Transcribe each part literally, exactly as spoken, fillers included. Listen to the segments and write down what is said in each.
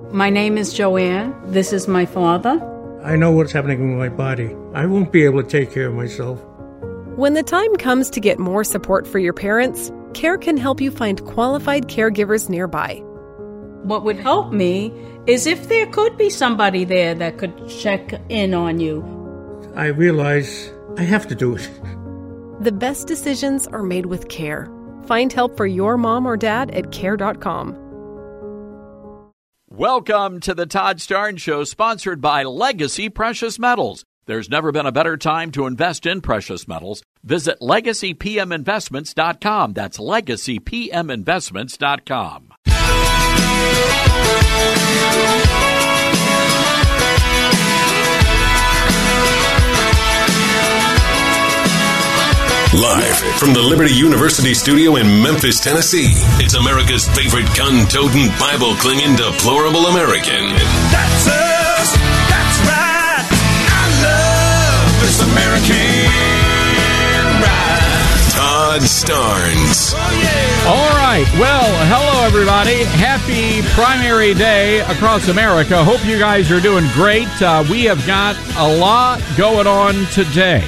My name is Joanne. This is my father. I know what's happening with my body. I won't be able to take care of myself. When the time comes to get more support for your parents, CARE can help you find qualified caregivers nearby. What would help me is if there could be somebody there that could check in on you. I realize I have to do it. The best decisions are made with CARE. Find help for your mom or dad at care dot com. Welcome to the Todd Starnes Show, sponsored by Legacy Precious Metals. There's never been a better time to invest in precious metals. Visit legacy p m investments dot com. That's legacy p m investments dot com. Live from the Liberty University studio in Memphis, Tennessee, it's America's favorite gun-toting, Bible-clinging, deplorable American. That's us. That's right. I love this American ride. Todd Starnes. Oh, yeah. All right. Well, hello, everybody. Happy primary day across America. Hope you guys are doing great. Uh, we have got a lot going on today.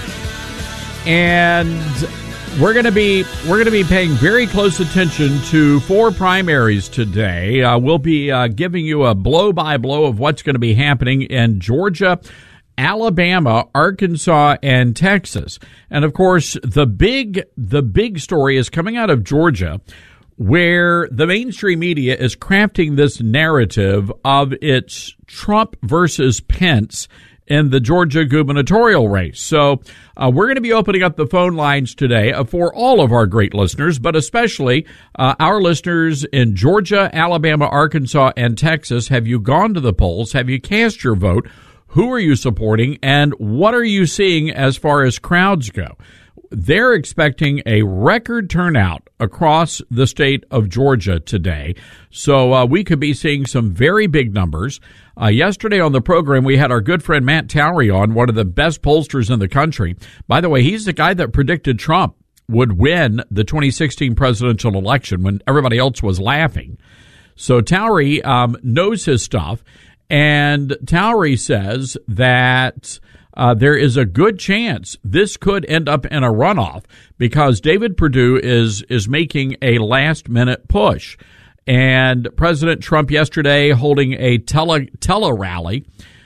And we're going to be we're going to be paying very close attention to four primaries today. Uh, we'll be uh, giving you a blow by blow of what's going to be happening in Georgia, Alabama, Arkansas, and Texas. And of course, the big the big story is coming out of Georgia, where the mainstream media is crafting this narrative of it's Trump versus Pence in the Georgia gubernatorial race. So uh, we're going to be opening up the phone lines today uh, for all of our great listeners, but especially uh, our listeners in Georgia, Alabama, Arkansas, and Texas. Have you gone to the polls? Have you cast your vote? Who are you supporting? And what are you seeing as far as crowds go? They're expecting a record turnout across the state of Georgia today. So uh, we could be seeing some very big numbers. Uh, yesterday on the program, we had our good friend Matt Towery on, one of the best pollsters in the country. By the way, he's the guy that predicted Trump would win the twenty sixteen presidential election when everybody else was laughing. So Towery um, knows his stuff, and Towery says that Uh, there is a good chance this could end up in a runoff because David Perdue is is making a last-minute push. And President Trump yesterday holding a tele, tele rally,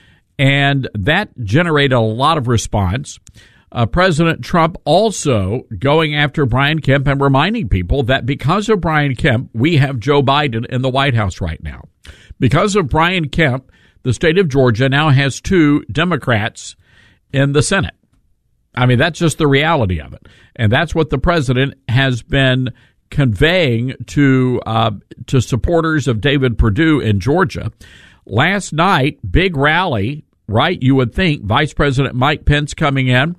and that generated a lot of response. Uh, President Trump also going after Brian Kemp and reminding people that because of Brian Kemp, we have Joe Biden in the White House right now. Because of Brian Kemp, the state of Georgia now has two Democrats in the Senate. I mean, that's just the reality of it. And that's what the president has been conveying to uh, to supporters of David Perdue in Georgia. Last night, big rally, right? You would think Vice President Mike Pence coming in,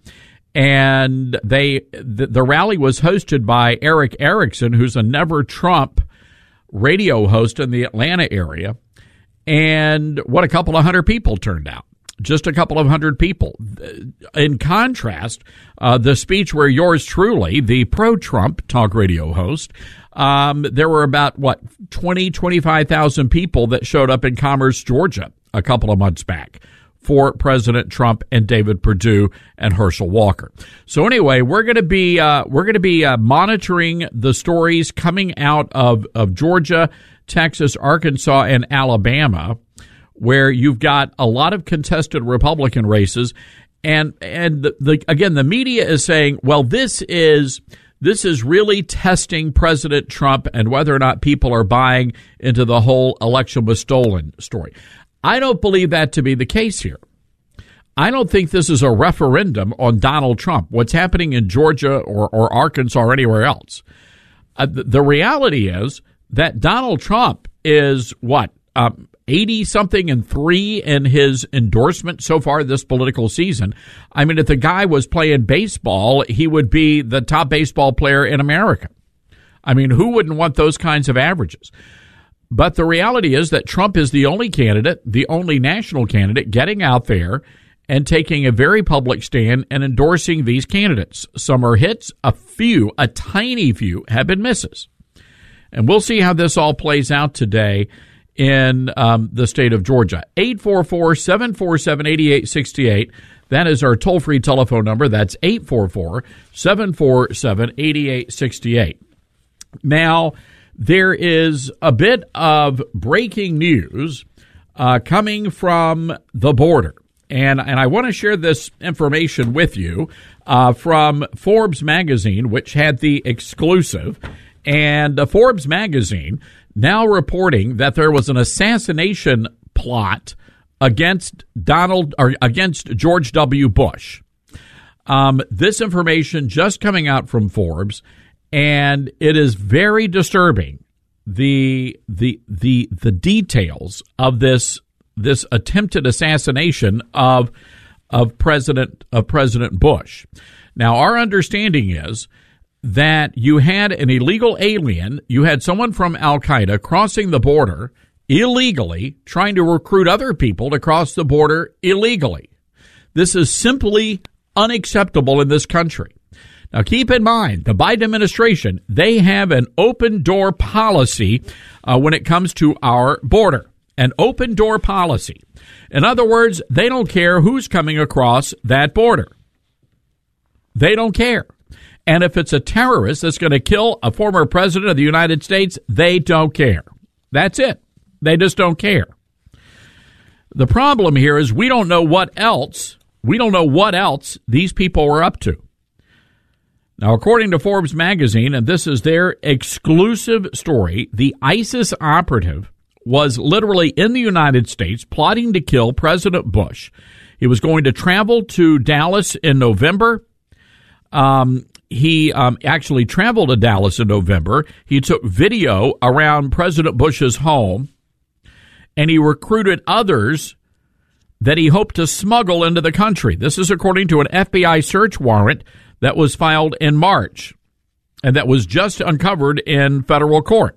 and they the, the rally was hosted by Eric Erickson, who's a Never Trump radio host in the Atlanta area. And what, a couple of hundred people turned out. Just a couple of hundred people. In contrast, uh, the speech where yours truly, the pro-Trump talk radio host, um, there were about, what, twenty, twenty-five thousand people that showed up in Commerce, Georgia a couple of months back for President Trump and David Perdue and Herschel Walker. So anyway, we're going to be uh, we're going to be uh, monitoring the stories coming out of, of Georgia, Texas, Arkansas, and Alabama, where you've got a lot of contested Republican races. And and the, the again, the media is saying, well, this is this is really testing President Trump and whether or not people are buying into the whole election was stolen story. I don't believe that to be the case here. I don't think this is a referendum on Donald Trump, what's happening in Georgia or, or Arkansas or anywhere else. Uh, the, the reality is that Donald Trump is what? Um, eighty-something and three in his endorsement so far this political season. I mean, if the guy was playing baseball, he would be the top baseball player in America. I mean, who wouldn't want those kinds of averages? But the reality is that Trump is the only candidate, the only national candidate, getting out there and taking a very public stand and endorsing these candidates. Some are hits, a few, a tiny few, have been misses. And we'll see how this all plays out today in um, the state of Georgia. eight four four, seven four seven, eight eight six eight. That is our toll-free telephone number. That's eight four four, seven four seven, eight eight six eight. Now, there is a bit of breaking news uh, coming from the border. And, and I want to share this information with you uh, from Forbes magazine, which had the exclusive. And uh, Forbes magazine now reporting that there was an assassination plot against Donald or against George W. Bush. Um, this information just coming out from Forbes, and it is very disturbing. The the the the details of this this attempted assassination of of President of President Bush. Now, our understanding is that you had an illegal alien, you had someone from Al-Qaeda crossing the border illegally, trying to recruit other people to cross the border illegally. This is simply unacceptable in this country. Now, keep in mind, the Biden administration, they have an open door policy uh, when it comes to our border. An open door policy. In other words, they don't care who's coming across that border. They don't care. And if it's a terrorist that's going to kill a former president of the United States, they don't care. That's it. They just don't care. The problem here is we don't know what else, we don't know what else these people were up to. Now, according to Forbes magazine, and this is their exclusive story, the ISIS operative was literally in the United States plotting to kill President Bush. He was going to travel to Dallas in November. Um, he um, actually traveled to Dallas in November. He took video around President Bush's home, and he recruited others that he hoped to smuggle into the country. This is according to an F B I search warrant that was filed in March and that was just uncovered in federal court.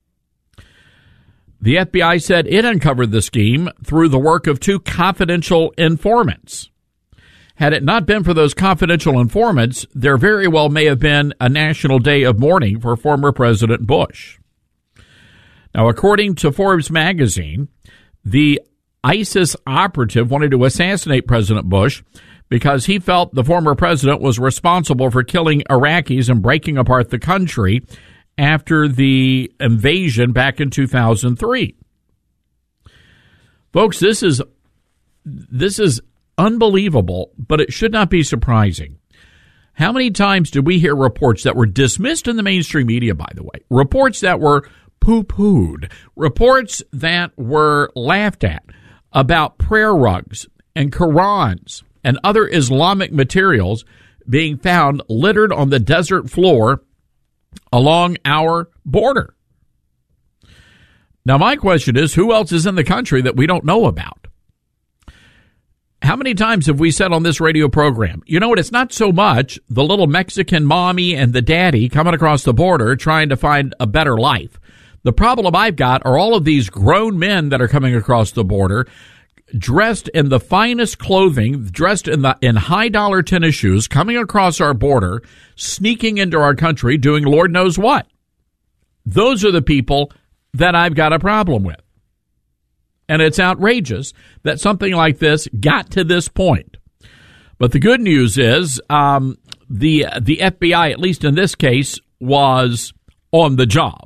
The F B I said it uncovered the scheme through the work of two confidential informants. Had it not been for those confidential informants, there very well may have been a national day of mourning for former President Bush. Now, according to Forbes magazine, the ISIS operative wanted to assassinate President Bush because he felt the former president was responsible for killing Iraqis and breaking apart the country after the invasion back in two thousand three. Folks, this is this is unbelievable, but it should not be surprising. How many times did we hear reports that were dismissed in the mainstream media, by the way? Reports that were poo-pooed, reports that were laughed at about prayer rugs and Qurans and other Islamic materials being found littered on the desert floor along our border. Now, my question is, who else is in the country that we don't know about? How many times have we said on this radio program, you know what, it's not so much the little Mexican mommy and the daddy coming across the border trying to find a better life. The problem I've got are all of these grown men that are coming across the border dressed in the finest clothing, dressed in the in high-dollar tennis shoes, coming across our border, sneaking into our country, doing Lord knows what. Those are the people that I've got a problem with. And it's outrageous that something like this got to this point. But the good news is um, the the F B I, at least in this case, was on the job.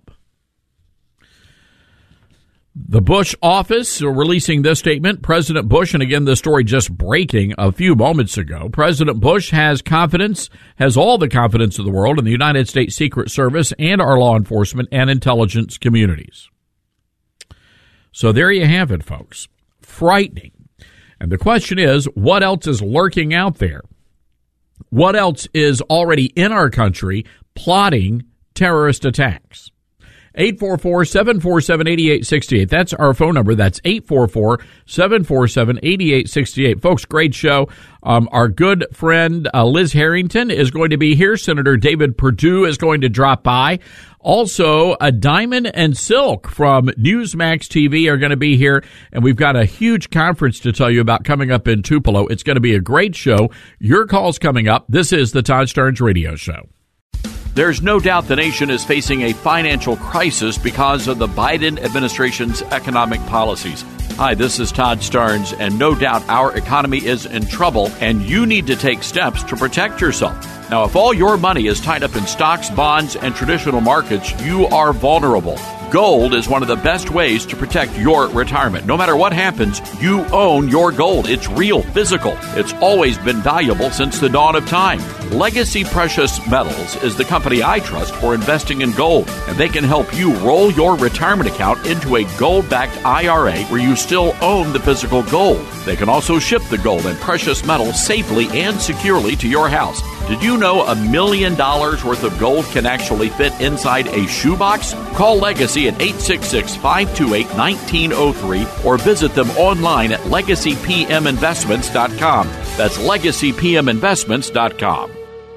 The Bush office releasing this statement, President Bush, and again, the story just breaking a few moments ago. President Bush has confidence, has all the confidence of the world in the United States Secret Service and our law enforcement and intelligence communities. So there you have it, folks. Frightening. And the question is, what else is lurking out there? What else is already in our country plotting terrorist attacks? eight four four, seven four seven, eight eight six eight. That's our phone number. That's eight four four, seven four seven, eight eight six eight. Folks, great show. Um, our good friend uh, Liz Harrington is going to be here. Senator David Perdue is going to drop by. Also, a Diamond and Silk from Newsmax T V are going to be here, and we've got a huge conference to tell you about coming up in Tupelo. It's going to be a great show. Your call's coming up. This is the Todd Starnes Radio Show. There's no doubt the nation is facing a financial crisis because of the Biden administration's economic policies. Hi, this is Todd Starnes, and no doubt our economy is in trouble, and you need to take steps to protect yourself. Now, if all your money is tied up in stocks, bonds, and traditional markets, you are vulnerable. Gold is one of the best ways to protect your retirement. No matter what happens, you own your gold. It's real, physical. It's always been valuable since the dawn of time. Legacy Precious Metals is the company I trust for investing in gold, and they can help you roll your retirement account into a gold-backed I R A where you still own the physical gold. They can also ship the gold and precious metals safely and securely to your house. Did you know a million dollars worth of gold can actually fit inside a shoebox? Call Legacy at eight six six, five two eight, one nine zero three or visit them online at legacy p m investments dot com. That's legacy p m investments dot com.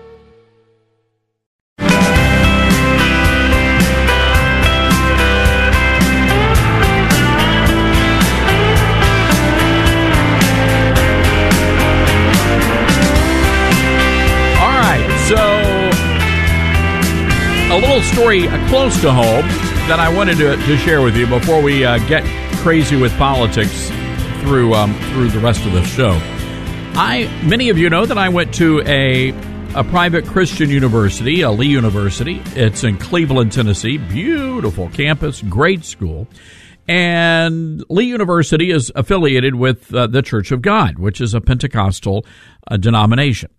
So, a little story close to home that I wanted to, to share with you before we uh, get crazy with politics through um, through the rest of the show. I many of you know that I went to a a private Christian university, a Lee University. It's in Cleveland, Tennessee. Beautiful campus, great school. And Lee University is affiliated with uh, the Church of God, which is a Pentecostal uh, denomination.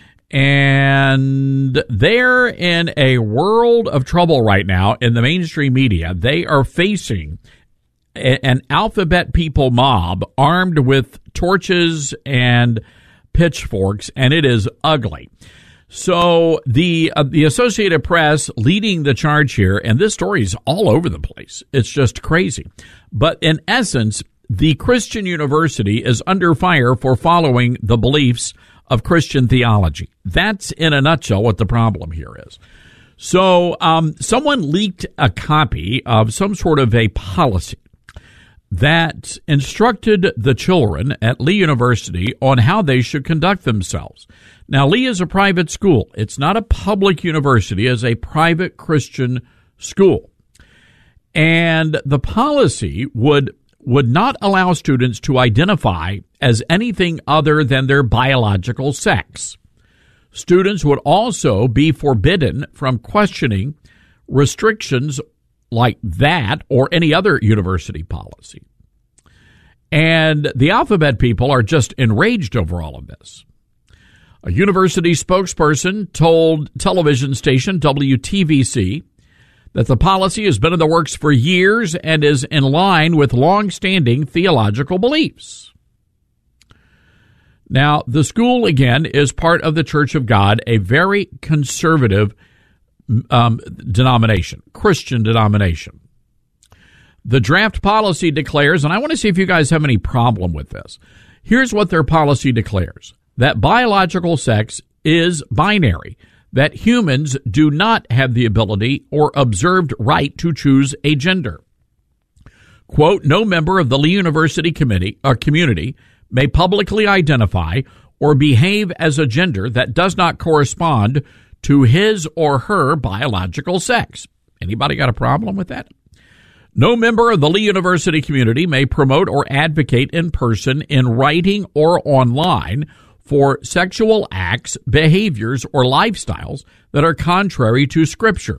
And they're in a world of trouble right now in the mainstream media. They are facing a, an alphabet people mob armed with torches and pitchforks, and it is ugly. So the uh, the Associated Press leading the charge here, and this story is all over the place. It's just crazy. But in essence, the Christian university is under fire for following the beliefs of Christian theology. That's in a nutshell what the problem here is. So um, someone leaked a copy of some sort of a policy that instructed the children at Lee University on how they should conduct themselves. Now, Lee is a private school. It's not a public university. It's a private Christian school. And the policy would would not allow students to identify as anything other than their biological sex. Students would also be forbidden from questioning restrictions like that or any other university policy. And the alphabet people are just enraged over all of this. A university spokesperson told television station W T V C that the policy has been in the works for years and is in line with long-standing theological beliefs. Now, the school, again, is part of the Church of God, a very conservative um, denomination, Christian denomination. The draft policy declares, and I want to see if you guys have any problem with this. Here's what their policy declares, that biological sex is binary, that humans do not have the ability or observed right to choose a gender. Quote, no member of the Lee University committee or community may publicly identify or behave as a gender that does not correspond to his or her biological sex. Anybody got a problem with that? No member of the Lee University community may promote or advocate in person, in writing, or online for sexual acts, behaviors, or lifestyles that are contrary to Scripture.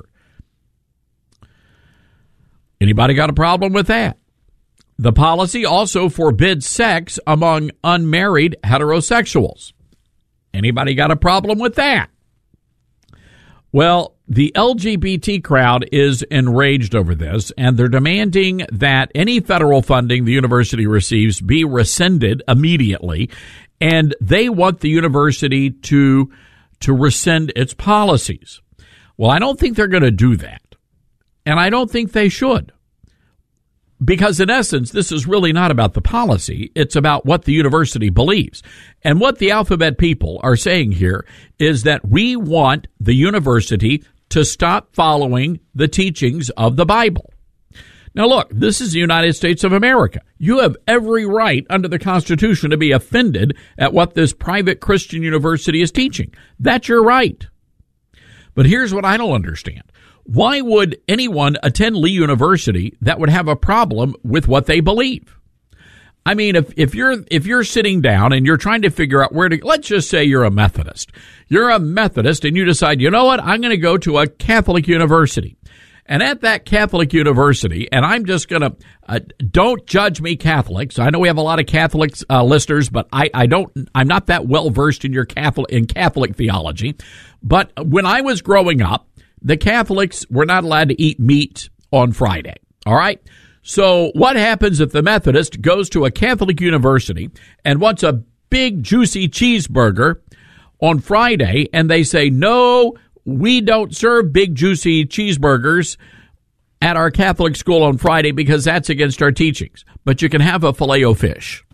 Anybody got a problem with that? The policy also forbids sex among unmarried heterosexuals. Anybody got a problem with that? Well, the L G B T crowd is enraged over this, and they're demanding that any federal funding the university receives be rescinded immediately, and they want the university to to rescind its policies. Well, I don't think they're going to do that, and I don't think they should, because in essence, this is really not about the policy. It's about what the university believes. And what the alphabet people are saying here is that we want the university to stop following the teachings of the Bible. Now, look, this is the United States of America. You have every right under the Constitution to be offended at what this private Christian university is teaching. That's your right. But here's what I don't understand. Why would anyone attend Lee University that would have a problem with what they believe? I mean, if, if you're if you're sitting down and you're trying to figure out where to, let's just say you're a Methodist. You're a Methodist and you decide, you know what, I'm going to go to a Catholic university. And at that Catholic university, and I'm just going to, uh, don't judge me Catholics. I know we have a lot of Catholic uh, listeners, but I, I don't, I'm not that well versed in your Catholic, in Catholic theology. But when I was growing up, the Catholics were not allowed to eat meat on Friday. All right. So what happens if the Methodist goes to a Catholic university and wants a big juicy cheeseburger on Friday, and they say, no, we don't serve big juicy cheeseburgers at our Catholic school on Friday because that's against our teachings, but you can have a Filet-O-Fish.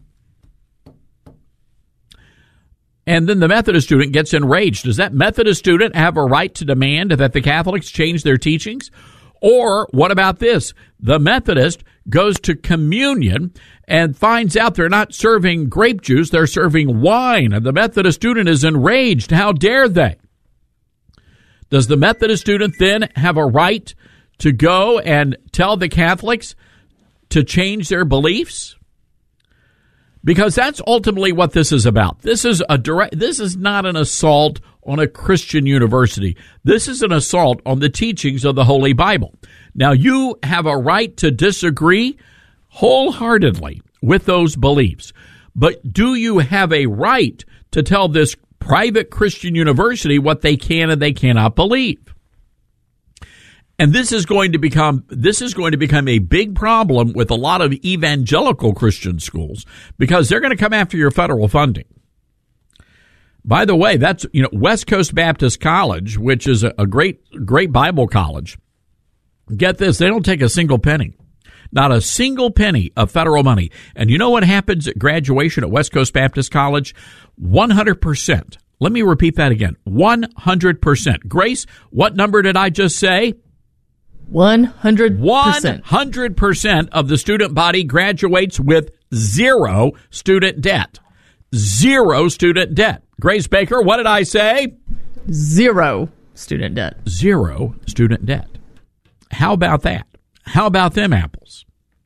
And then the Methodist student gets enraged. Does that Methodist student have a right to demand that the Catholics change their teachings? Or what about this? The Methodist goes to communion and finds out they're not serving grape juice, they're serving wine. And the Methodist student is enraged. How dare they? Does the Methodist student then have a right to go and tell the Catholics to change their beliefs? Because that's ultimately what this is about. This is a direct, this is not an assault on a Christian university. This is an assault on the teachings of the Holy Bible. Now, you have a right to disagree wholeheartedly with those beliefs, but do you have a right to tell this private Christian university what they can and they cannot believe? And this is going to become this is going to become a big problem with a lot of evangelical Christian schools because they're going to come after your federal funding. By the way, that's, you know, West Coast Baptist College, which is a, a great great Bible college. Get this, they don't take a single penny. Not a single penny of federal money. And you know what happens at graduation at West Coast Baptist College? one hundred percent. Let me repeat that again. one hundred percent. Grace, what number did I just say? one hundred percent. one hundred percent of the student body graduates with zero student debt. Zero student debt. Grace Baker, what did I say? Zero student debt. Zero student debt. How about that? How about them apples?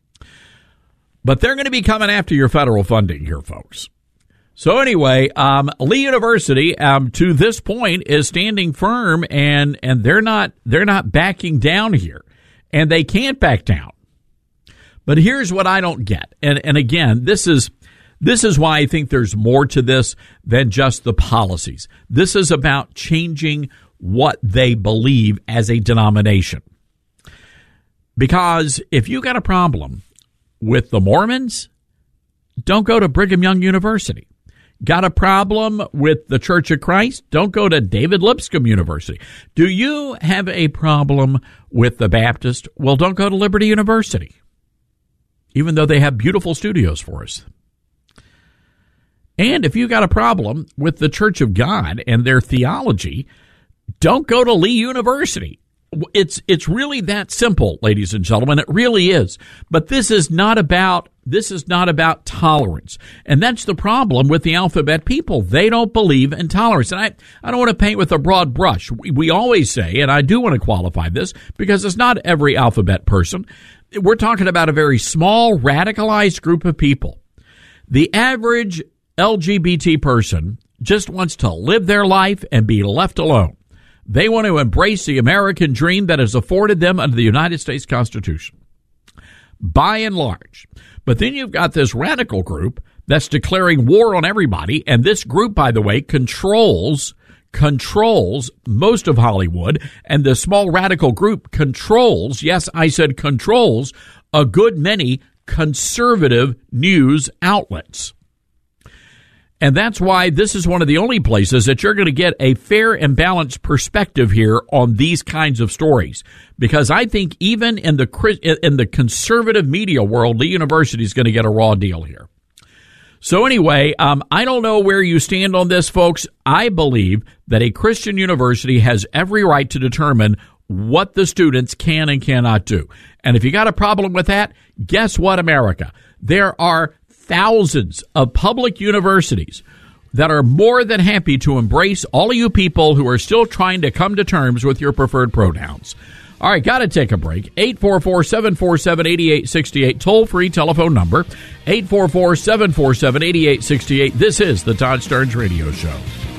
But they're going to be coming after your federal funding here, folks. So anyway, um, Lee University, um, to this point, is standing firm, and and they're not they're not backing down here, and they can't back down. But here's what I don't get, and and again, this is this is why I think there's more to this than just the policies. This is about changing what they believe as a denomination. Because if you got a problem with the Mormons, don't go to Brigham Young University. Got a problem with the Church of Christ? Don't go to David Lipscomb University. Do you have a problem with the Baptist? Well, don't go to Liberty University, even though they have beautiful studios for us. And if you got a problem with the Church of God and their theology, don't go to Lee University. It's it's really that simple, ladies and gentlemen. It really is. But this is not about this is not about tolerance. And that's the problem with the alphabet people. They don't believe in tolerance. And I, I don't want to paint with a broad brush. We, we always say, and I do want to qualify this, because it's not every alphabet person. We're talking about a very small, radicalized group of people. The average L G B T person just wants to live their life and be left alone. They want to embrace the American dream that is afforded them under the United States Constitution, by and large. But then you've got this radical group that's declaring war on everybody, and this group, by the way, controls controls most of Hollywood, and the small radical group controls, yes, I said controls, a good many conservative news outlets. And that's why this is one of the only places that you're going to get a fair and balanced perspective here on these kinds of stories. Because I think even in the in the conservative media world, Lee University is going to get a raw deal here. So anyway, um, I don't know where you stand on this, folks. I believe that a Christian university has every right to determine what the students can and cannot do. And if you got a problem with that, guess what, America? There are thousands of public universities that are more than happy to embrace all of you people who are still trying to come to terms with your preferred pronouns. All right, got to take a break. eight four four, seven four seven, eight eight six eight, toll-free telephone number, eight four four, seven four seven, eight eight six eight. This is the Todd Starnes Radio Show.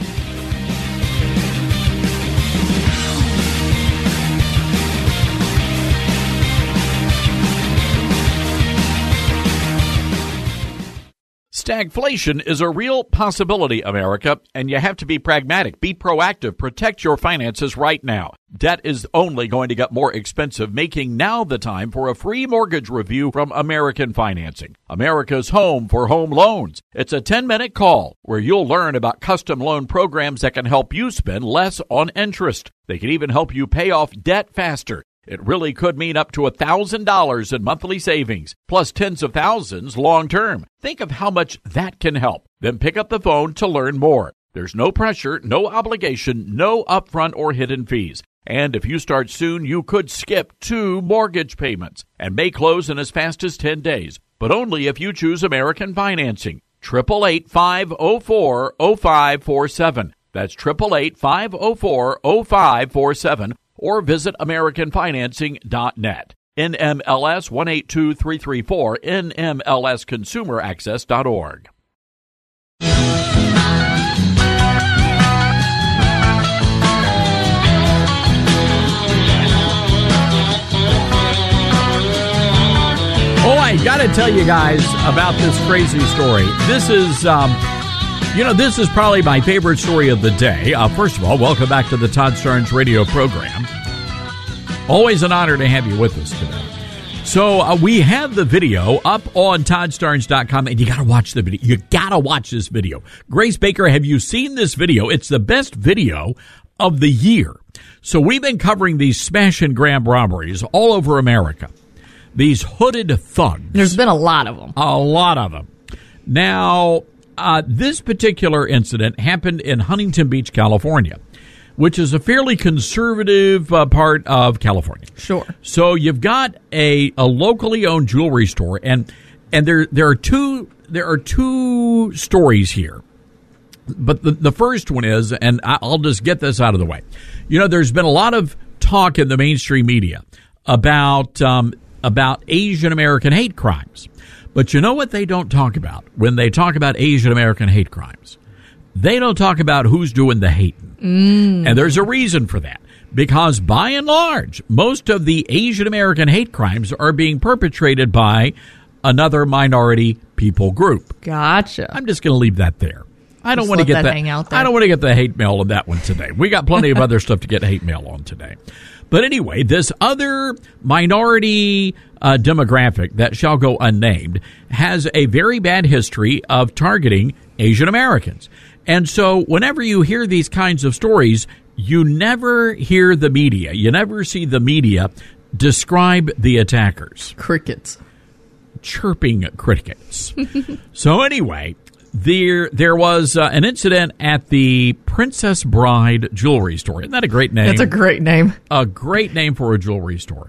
Stagflation is a real possibility, America, and you have to be pragmatic, be proactive, protect your finances right now. Debt is only going to get more expensive, making now the time for a free mortgage review from American Financing, America's home for home loans. It's a ten-minute call where you'll learn about custom loan programs that can help you spend less on interest. They can even help you pay off debt faster. It really could mean up to one thousand dollars in monthly savings, plus tens of thousands long-term. Think of how much that can help. Then pick up the phone to learn more. There's no pressure, no obligation, no upfront or hidden fees. And if you start soon, you could skip two mortgage payments and may close in as fast as ten days, but only if you choose American Financing. eight eight eight, five oh four, oh five four seven. That's eight eight eight, five oh four, oh five four seven. Or visit American Financing dot net. N M L S one eight two three three four, N M L S Consumer Access dot org. Oh, I got to tell you guys about this crazy story. This is, um, you know, this is probably my favorite story of the day. Uh, first of all, welcome back to the Todd Starnes radio program. Always an honor to have you with us today. So uh, we have the video up on Todd Starnes dot com, and you got to watch the video. You got to watch this video. Grace Baker, have you seen this video? It's the best video of the year. So we've been covering these smash and grab robberies all over America. These hooded thugs. There's been a lot of them. A lot of them. Now, uh, this particular incident happened in Huntington Beach, California, which is a fairly conservative uh, part of California. Sure. So you've got a, a locally owned jewelry store, and and there there are two there are two stories here. But the the first one is, and I'll just get this out of the way. You know, there's been a lot of talk in the mainstream media about um, about Asian American hate crimes. But you know what they don't talk about when they talk about Asian American hate crimes? They don't talk about who's doing the hating. Mm. And there's a reason for that. Because by and large, most of the Asian American hate crimes are being perpetrated by another minority people group. Gotcha. I'm just going to leave that there. I don't Just want to let get that that. hang out there. I don't want to get the hate mail on that one today. We got plenty of other stuff to get hate mail on today. But anyway, this other minority uh, demographic that shall go unnamed has a very bad history of targeting Asian Americans. And so whenever you hear these kinds of stories, you never hear the media. You never see the media describe the attackers. Crickets. Chirping crickets. So anyway, there there was uh, an incident at the Princess Bride jewelry store. Isn't that a great name? That's a great name. A great name for a jewelry store.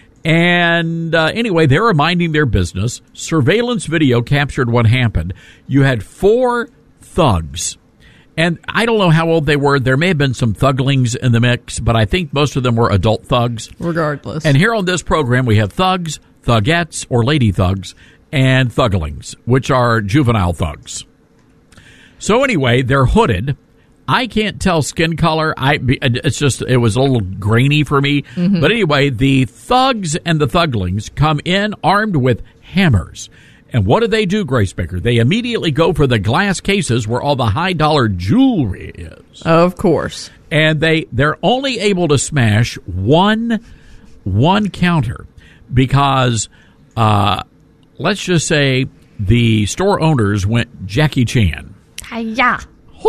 And uh, anyway, they were minding their business. Surveillance video captured what happened. You had four thugs. And I don't know how old they were. There may have been some thuglings in the mix, but I think most of them were adult thugs. Regardless. And here on this program, we have thugs, thugettes, or lady thugs, and thuglings, which are juvenile thugs. So anyway, they're hooded. I can't tell skin color. I it's just it was a little grainy for me. Mm-hmm. But anyway, the thugs and the thuglings come in armed with hammers. And what do they do, Grace Baker? They immediately go for the glass cases where all the high dollar jewelry is. Of course. And they they're only able to smash one one counter because uh, let's just say the store owners went Jackie Chan. Hi-ya.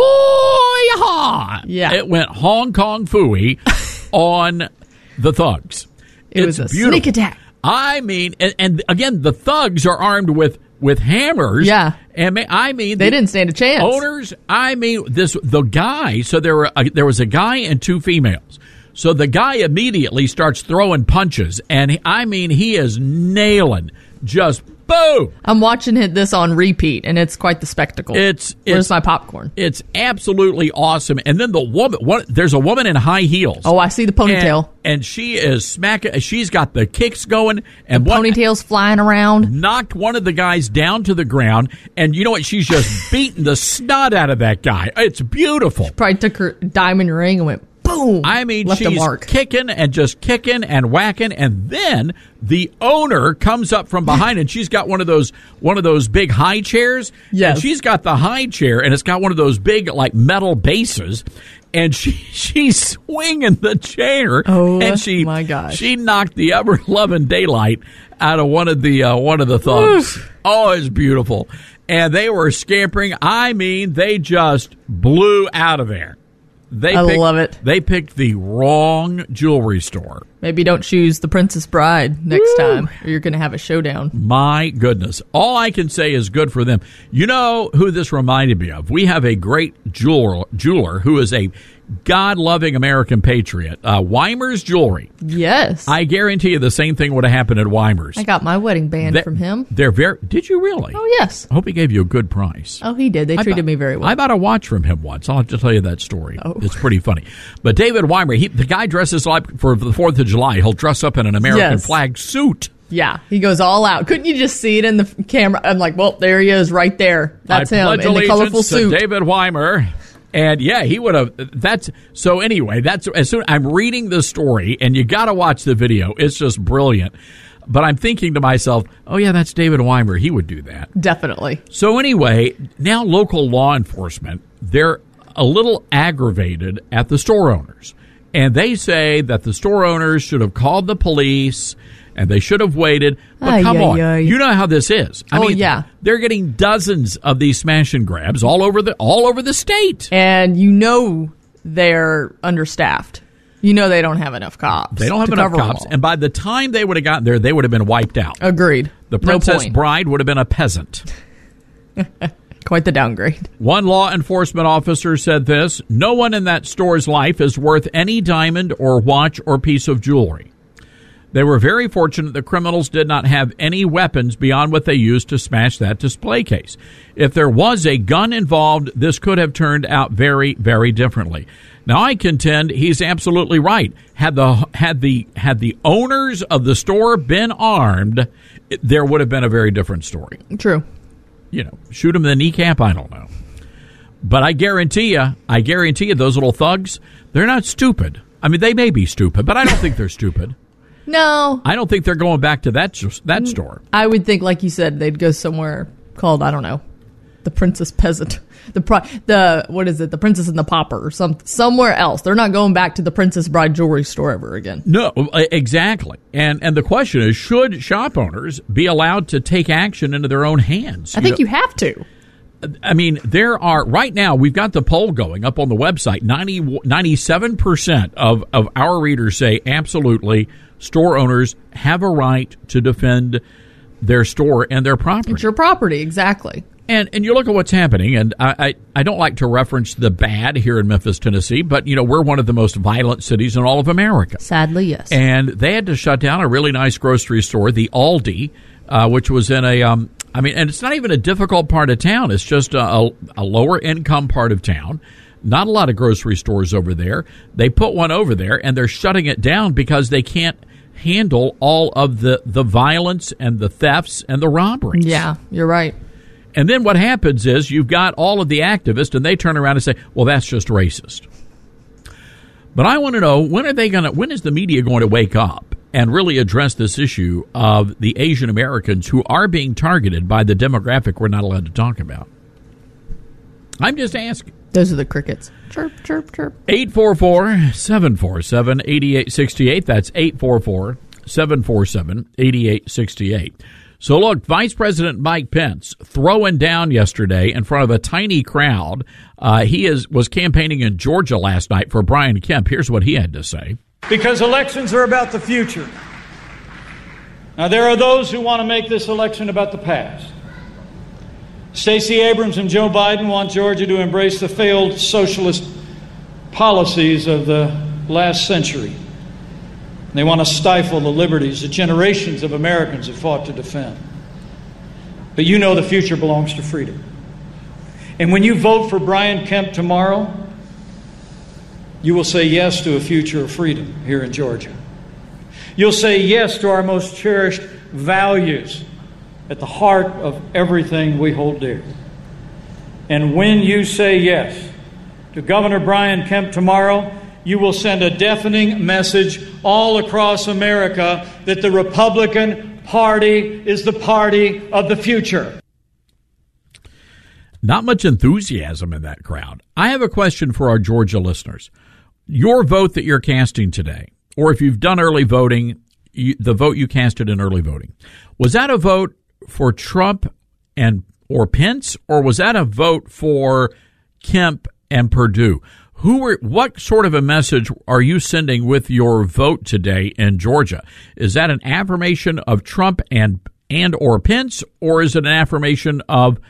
Hoo-yah! Yeah. It went Hong Kong Phooey on the thugs. It it's was a beautiful. sneak attack. I mean, and, and again, the thugs are armed with, with hammers. Yeah. And I mean, they the didn't stand a chance. Owners, I mean, this the guy. So there were a, there was a guy and two females. So the guy immediately starts throwing punches, and I mean, he is nailing, just Boom! I'm watching it, this on repeat, and it's quite the spectacle. It's Where's it's, my popcorn? It's absolutely awesome. And then the woman, what, there's a woman in high heels. Oh, I see the ponytail. And, and she is smacking. She's got the kicks going, and the one, ponytail's flying around. Knocked one of the guys down to the ground, and you know what? She's just beating the snot out of that guy. It's beautiful. Probably took her diamond ring and went boom. I mean, left a she's mark. kicking and just kicking and whacking, and then the owner comes up from behind, and she's got one of those one of those big high chairs. Yes. And she's got the high chair, and it's got one of those big like metal bases, and she she's swinging the chair. Oh, and she, my gosh! She knocked the ever loving daylight out of one of the uh, one of the thugs. Oof. Oh, it's beautiful, and they were scampering. I mean, they just blew out of there. They I picked, love it. They picked the wrong jewelry store. Maybe don't choose the Princess Bride next Woo. time, or you're going to have a showdown. My goodness. All I can say is good for them. You know who this reminded me of? We have a great jeweler, jeweler who is a God-loving American patriot, uh, Weimer's Jewelry. Yes. I guarantee you the same thing would have happened at Weimer's. I got my wedding band they, from him. They're very. Did you really? Oh, yes. I hope he gave you a good price. Oh, he did. They I treated bought, me very well. I bought a watch from him once. I'll have to tell you that story. Oh. It's pretty funny. But David Weimer, he, the guy dresses like for the fourth of July. He'll dress up in an American Yes. flag suit. Yeah, he goes all out. Couldn't you just see it in the f- camera? I'm like, well, there he is right there. That's I him pledge in the colorful allegiance to suit. David Weimer. And yeah, he would have. That's so. Anyway, that's as soon. I'm reading the story, and you got to watch the video. It's just brilliant. But I'm thinking to myself, oh yeah, that's David Weimer. He would do that. Definitely. So anyway, now local law enforcement, they're a little aggravated at the store owners, and they say that the store owners should have called the police. And they should have waited. But Ay, come ay, on. ay. You know how this is. I Oh, mean, yeah. They're getting dozens of these smash and grabs all over the all over the state. And you know they're understaffed. You know they don't have enough cops. They don't have to enough cover them cops. all. And by the time they would have gotten there, they would have been wiped out. Agreed. The No Princess point. Bride would have been a peasant. Quite the downgrade. One law enforcement officer said this: no one in that store's life is worth any diamond or watch or piece of jewelry. They were very fortunate the criminals did not have any weapons beyond what they used to smash that display case. If there was a gun involved, this could have turned out very, very differently. Now, I contend he's absolutely right. Had the had the had the owners of the store been armed, it, there would have been a very different story. True. You know, shoot him in the kneecap, I don't know. But I guarantee you, I guarantee you those little thugs, they're not stupid. I mean, they may be stupid, but I don't think they're stupid. No. I don't think they're going back to that that store. I would think, like you said, they'd go somewhere called, I don't know, the Princess Peasant. The pro- the what is it? The Princess and the Pauper or some somewhere else. They're not going back to the Princess Bride jewelry store ever again. No, exactly. And and the question is, should shop owners be allowed to take action into their own hands? I you think know, you have to. I mean, there are right now. We've got the poll going up on the website. ninety, ninety-seven percent of of our readers say absolutely store owners have a right to defend their store and their property. It's your property, exactly. And and you look at what's happening, and I, I, I don't like to reference the bad here in Memphis, Tennessee, but, you know, we're one of the most violent cities in all of America. Sadly, yes. And they had to shut down a really nice grocery store, the Aldi, uh, which was in a, um, I mean, and it's not even a difficult part of town. It's just a, a, a lower income part of town. Not a lot of grocery stores over there. They put one over there, and they're shutting it down because they can't handle all of the, the violence and the thefts and the robberies. Yeah, you're right. And then what happens is you've got all of the activists, and they turn around and say, well, that's just racist. But I want to know, when are they going to, when is the media going to wake up and really address this issue of the Asian Americans who are being targeted by the demographic we're not allowed to talk about? I'm just asking. Those are the crickets. Chirp, chirp, chirp. eight four four, seven four seven, eight eight six eight. That's eight four four, seven four seven, eight eight six eight. So look, Vice President Mike Pence throwing down yesterday in front of a tiny crowd. Uh, he is was campaigning in Georgia last night for Brian Kemp. Here's what he had to say. Because elections are about the future. Now, there are those who want to make this election about the past. Stacey Abrams and Joe Biden want Georgia to embrace the failed socialist policies of the last century. They want to stifle the liberties that generations of Americans have fought to defend. But you know the future belongs to freedom. And when you vote for Brian Kemp tomorrow, you will say yes to a future of freedom here in Georgia. You'll say yes to our most cherished values at the heart of everything we hold dear. And when you say yes to Governor Brian Kemp tomorrow, you will send a deafening message all across America that the Republican Party is the party of the future. Not much enthusiasm in that crowd. I have a question for our Georgia listeners. Your vote that you're casting today, or if you've done early voting, you, the vote you casted in early voting, was that a vote for Trump and or Pence, or was that a vote for Kemp and Perdue? Who were, what sort of a message are you sending with your vote today in Georgia? Is that an affirmation of Trump and and or Pence, or is it an affirmation of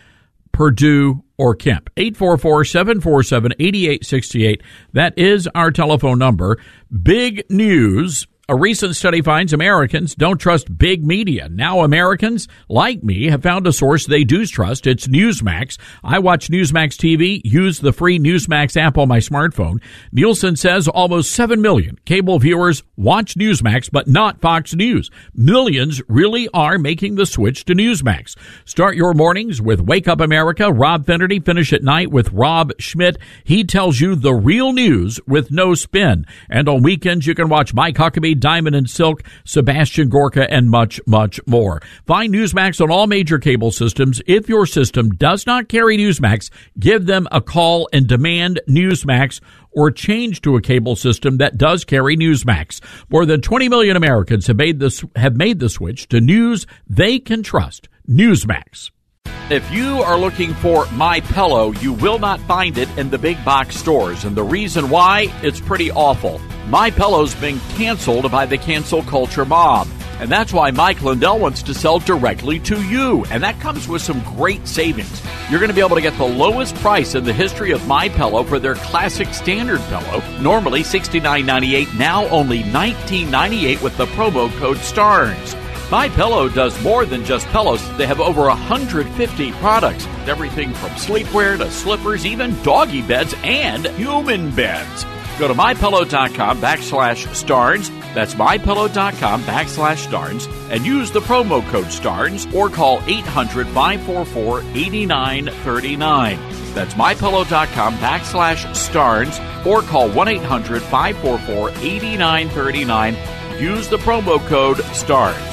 Perdue or Kemp? eight four four, seven four seven, eight eight six eight. That is our telephone number. Big news. A recent study finds Americans don't trust big media. Now Americans, like me, have found a source they do trust. It's Newsmax. I watch Newsmax T V, use the free Newsmax app on my smartphone. Nielsen says almost seven million cable viewers watch Newsmax, but not Fox News. Millions really are making the switch to Newsmax. Start your mornings with Wake Up America. Rob Finnerty. Finish at night with Rob Schmidt. He tells you the real news with no spin. And on weekends, you can watch Mike Huckabee, Diamond and Silk, Sebastian Gorka, and much, much more. Find Newsmax on all major cable systems. If your system does not carry Newsmax, give them a call and demand Newsmax, or change to a cable system that does carry Newsmax. More than twenty million Americans have made this have made the switch to news they can trust. Newsmax. If you are looking for MyPillow, you will not find it in the big box stores. And the reason why? It's pretty awful. MyPillow's been canceled by the cancel culture mob. And that's why Mike Lindell wants to sell directly to you. And that comes with some great savings. You're going to be able to get the lowest price in the history of MyPillow for their classic standard pillow. Normally sixty-nine ninety-eight, now only nineteen ninety-eight with the promo code STARNS. MyPillow does more than just pillows. They have over one hundred fifty products. Everything from sleepwear to slippers, even doggy beds and human beds. Go to MyPillow.com backslash Starnes. That's MyPillow.com backslash Starnes. And use the promo code Starnes or call eight hundred, five four four, eight nine three nine. That's MyPillow.com backslash Starnes or call one eight hundred, five four four, eight nine three nine. Use the promo code Starnes.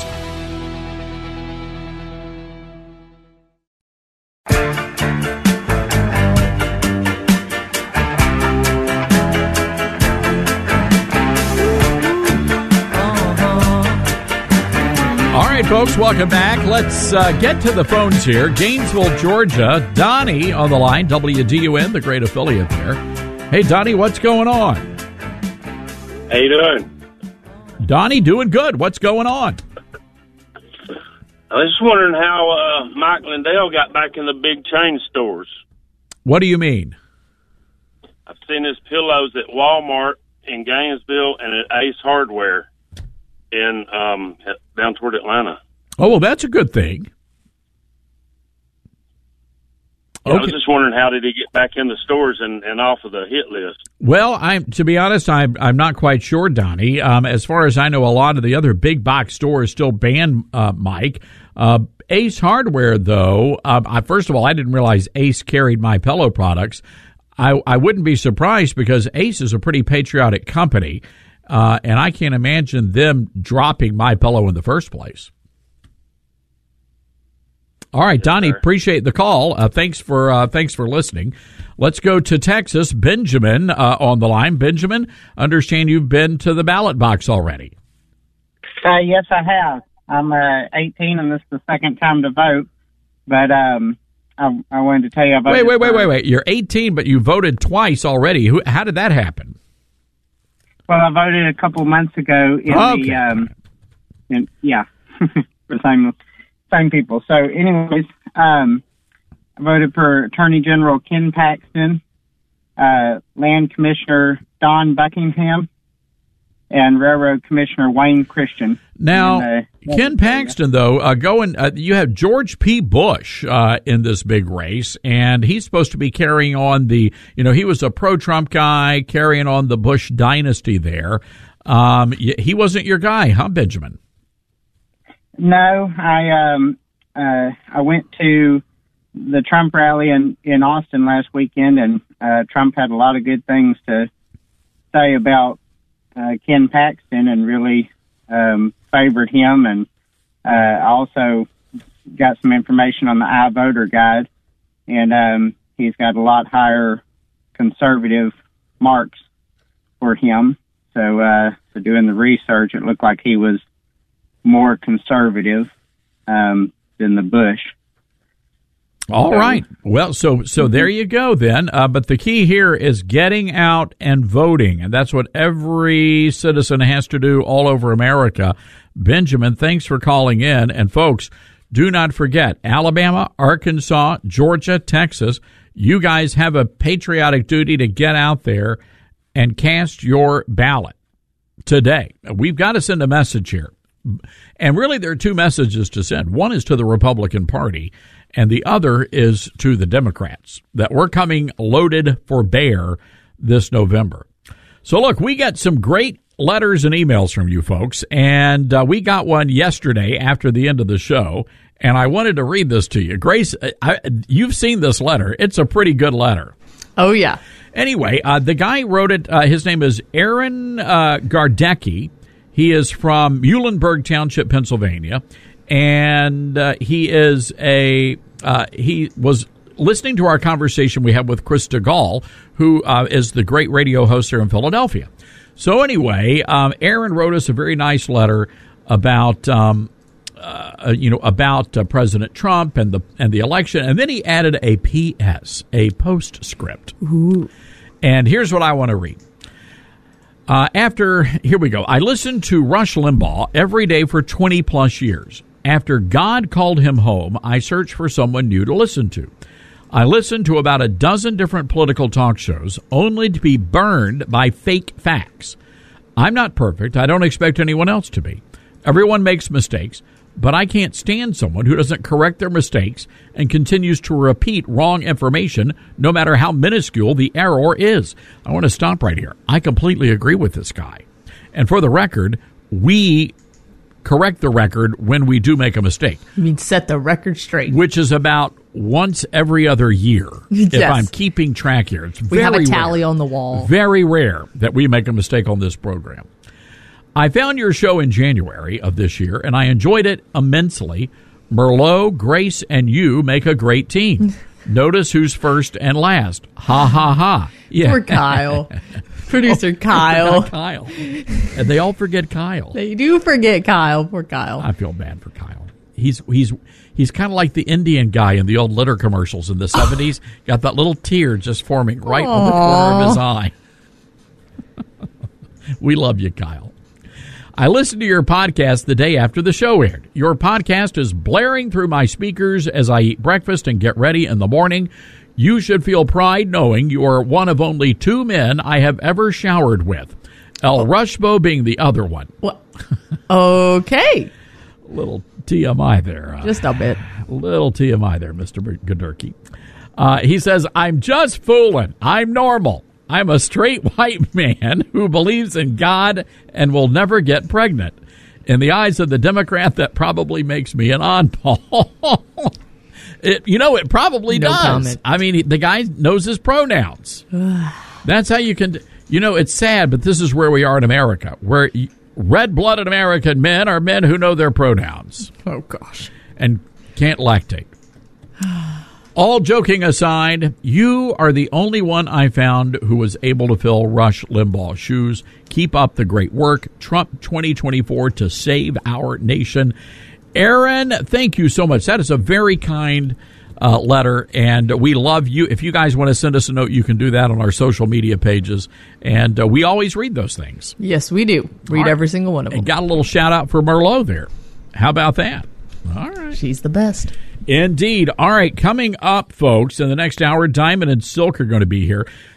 Folks, welcome back. Let's uh, get to the phones here. Gainesville, Georgia. Donnie on the line, W D U N, the great affiliate there. Hey, Donnie, what's going on? How you doing? Donnie, doing good. What's going on? I was just wondering how uh, Mike Lindell got back in the big chain stores. What do you mean? I've seen his pillows at Walmart in Gainesville and at Ace Hardware in um, down toward Atlanta. Oh, well, that's a good thing. Yeah, okay. I was just wondering, how did he get back in the stores and, and off of the hit list? Well, I'm to be honest, I'm I'm not quite sure, Donnie. Um, as far as I know, a lot of the other big box stores still ban uh, Mike. Uh, Ace Hardware, though, uh, I, first of all, I didn't realize Ace carried MyPillow products. I I wouldn't be surprised because Ace is a pretty patriotic company. Uh, and I can't imagine them dropping MyPillow in the first place. All right, Donnie, appreciate the call. Uh, thanks for uh, thanks for listening. Let's go to Texas. Benjamin uh, on the line. Benjamin, understand you've been to the ballot box already. Uh, yes, I have. I'm uh, eighteen, and this is the second time to vote. But um, I, I wanted to tell you about. Wait, wait, wait, wait, wait. You're eighteen, but you voted twice already. Who, how did that happen? Well, I voted a couple months ago in okay. the, um, in, yeah, the same, same people. So anyways, um, I voted for Attorney General Ken Paxton, uh, Land Commissioner Don Buckingham, and Railroad Commissioner Wayne Christian. Now, in, uh, Ken Paxton, though, uh, going, uh, you have George P. Bush uh, in this big race, and he's supposed to be carrying on the, you know, he was a pro-Trump guy, carrying on the Bush dynasty there. Um, he wasn't your guy, huh, Benjamin? No, I um, uh, I went to the Trump rally in, in Austin last weekend, and uh, Trump had a lot of good things to say about uh, Ken Paxton and really um, favored him. And uh, I also got some information on the iVoter guide, and um, he's got a lot higher conservative marks for him. So, uh, so doing the research, it looked like he was more conservative um, than the Bush. All right. Well, so so there you go then. Uh, but the key here is getting out and voting, and that's what every citizen has to do all over America. Benjamin, thanks for calling in. And folks, do not forget, Alabama, Arkansas, Georgia, Texas, you guys have a patriotic duty to get out there and cast your ballot today. We've got to send a message here. And really, there are two messages to send. One is to the Republican Party, and the other is to the Democrats, that we're coming loaded for bear this November. So, look, we got some great letters and emails from you folks, and uh, we got one yesterday after the end of the show, and I wanted to read this to you. Grace, I, you've seen this letter. It's a pretty good letter. Oh, yeah. Anyway, uh, the guy wrote it. Uh, his name is Aaron uh, Gardecki. He is from Muhlenberg Township, Pennsylvania, and uh, he is a uh, he was listening to our conversation we had with Chris DeGaulle, who uh, is the great radio host here in Philadelphia. So anyway, um, Aaron wrote us a very nice letter about um, uh, you know about uh, President Trump and the and the election, and then he added a P S, a postscript. Ooh. And here's what I want to read. Uh, after, here we go. I listened to Rush Limbaugh every day for twenty plus years. After God called him home, I searched for someone new to listen to. I listened to about a dozen different political talk shows, only to be burned by fake facts. I'm not perfect. I don't expect anyone else to be. Everyone makes mistakes, but I can't stand someone who doesn't correct their mistakes and continues to repeat wrong information, no matter how minuscule the error is. I want to stop right here. I completely agree with this guy. And for the record, we correct the record when we do make a mistake. You mean set the record straight. Which is about once every other year. Yes. If I'm keeping track here. It's we very have a tally rare, on the wall. Very rare that we make a mistake on this program. I found your show in January of this year, and I enjoyed it immensely. Merlot, Grace, and you make a great team. Notice who's first and last. Ha, ha, ha. Yeah. Poor Kyle. Producer oh, Kyle. Kyle. And they all forget Kyle. They do forget Kyle. Poor Kyle. I feel bad for Kyle. He's he's he's kind of like the Indian guy in the old litter commercials in the seventies. Got that little tear just forming right Aww. on the corner of his eye. We love you, Kyle. I listened to your podcast the day after the show aired. Your podcast is blaring through my speakers as I eat breakfast and get ready in the morning. You should feel pride knowing you are one of only two men I have ever showered with. El Rushbo being the other one. Well, okay. Little T M I there. Uh, Just a bit. Little T M I there, Mister Gadurki. Uh, he says, I'm just fooling. I'm normal. I'm a straight white man who believes in God and will never get pregnant. In the eyes of the Democrat, that probably makes me an oddball. It, you know, it probably no does. Comment. I mean, the guy knows his pronouns. That's how you can, you know, it's sad, but this is where we are in America, where red-blooded American men are men who know their pronouns. Oh, gosh. And can't lactate. All joking aside, you are the only one I found who was able to fill Rush Limbaugh's shoes. Keep up the great work. Trump twenty twenty-four to save our nation. Aaron, thank you so much. That is a very kind uh, letter, and we love you. If you guys want to send us a note, you can do that on our social media pages, and uh, we always read those things. Yes, we do. Read right. every single one of them. And got a little shout-out for Merlot there. How about that? All right. She's the best. Indeed. All right, coming up, folks, in the next hour, Diamond and Silk are going to be here.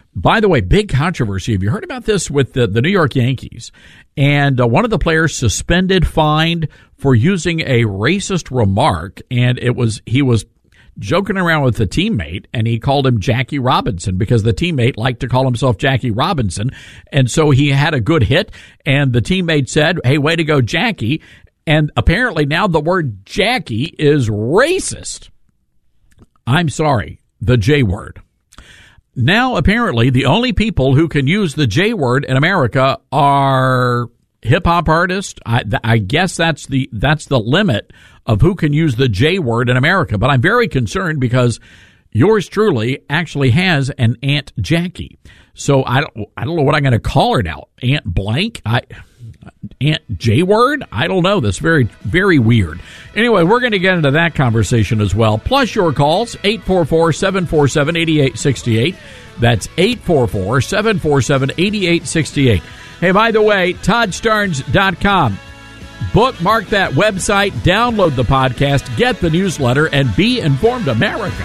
By the way, big controversy. Have you heard about this with the, the New York Yankees? And uh, one of the players suspended, fined for using a racist remark, and it was he was joking around with a teammate, and he called him Jackie Robinson because the teammate liked to call himself Jackie Robinson, and so he had a good hit, and the teammate said, "Hey, way to go, Jackie!" And apparently now the word Jackie is racist. I'm sorry, the J word. Now, apparently, the only people who can use the J word in America are hip-hop artists. I, I guess that's the that's the limit of who can use the J word in America. But I'm very concerned because yours truly actually has an Aunt Jackie. So I don't, I don't know what I'm going to call her now. Aunt Blank? I... Aunt J word? I don't know. That's very, very weird. Anyway, we're going to get into that conversation as well. Plus your calls, eight four four, seven four seven, eight eight six eight. That's eight four four, seven four seven, eight eight six eight. Hey, by the way, Todd Starnes dot com. Bookmark that website, download the podcast, get the newsletter, and be informed America.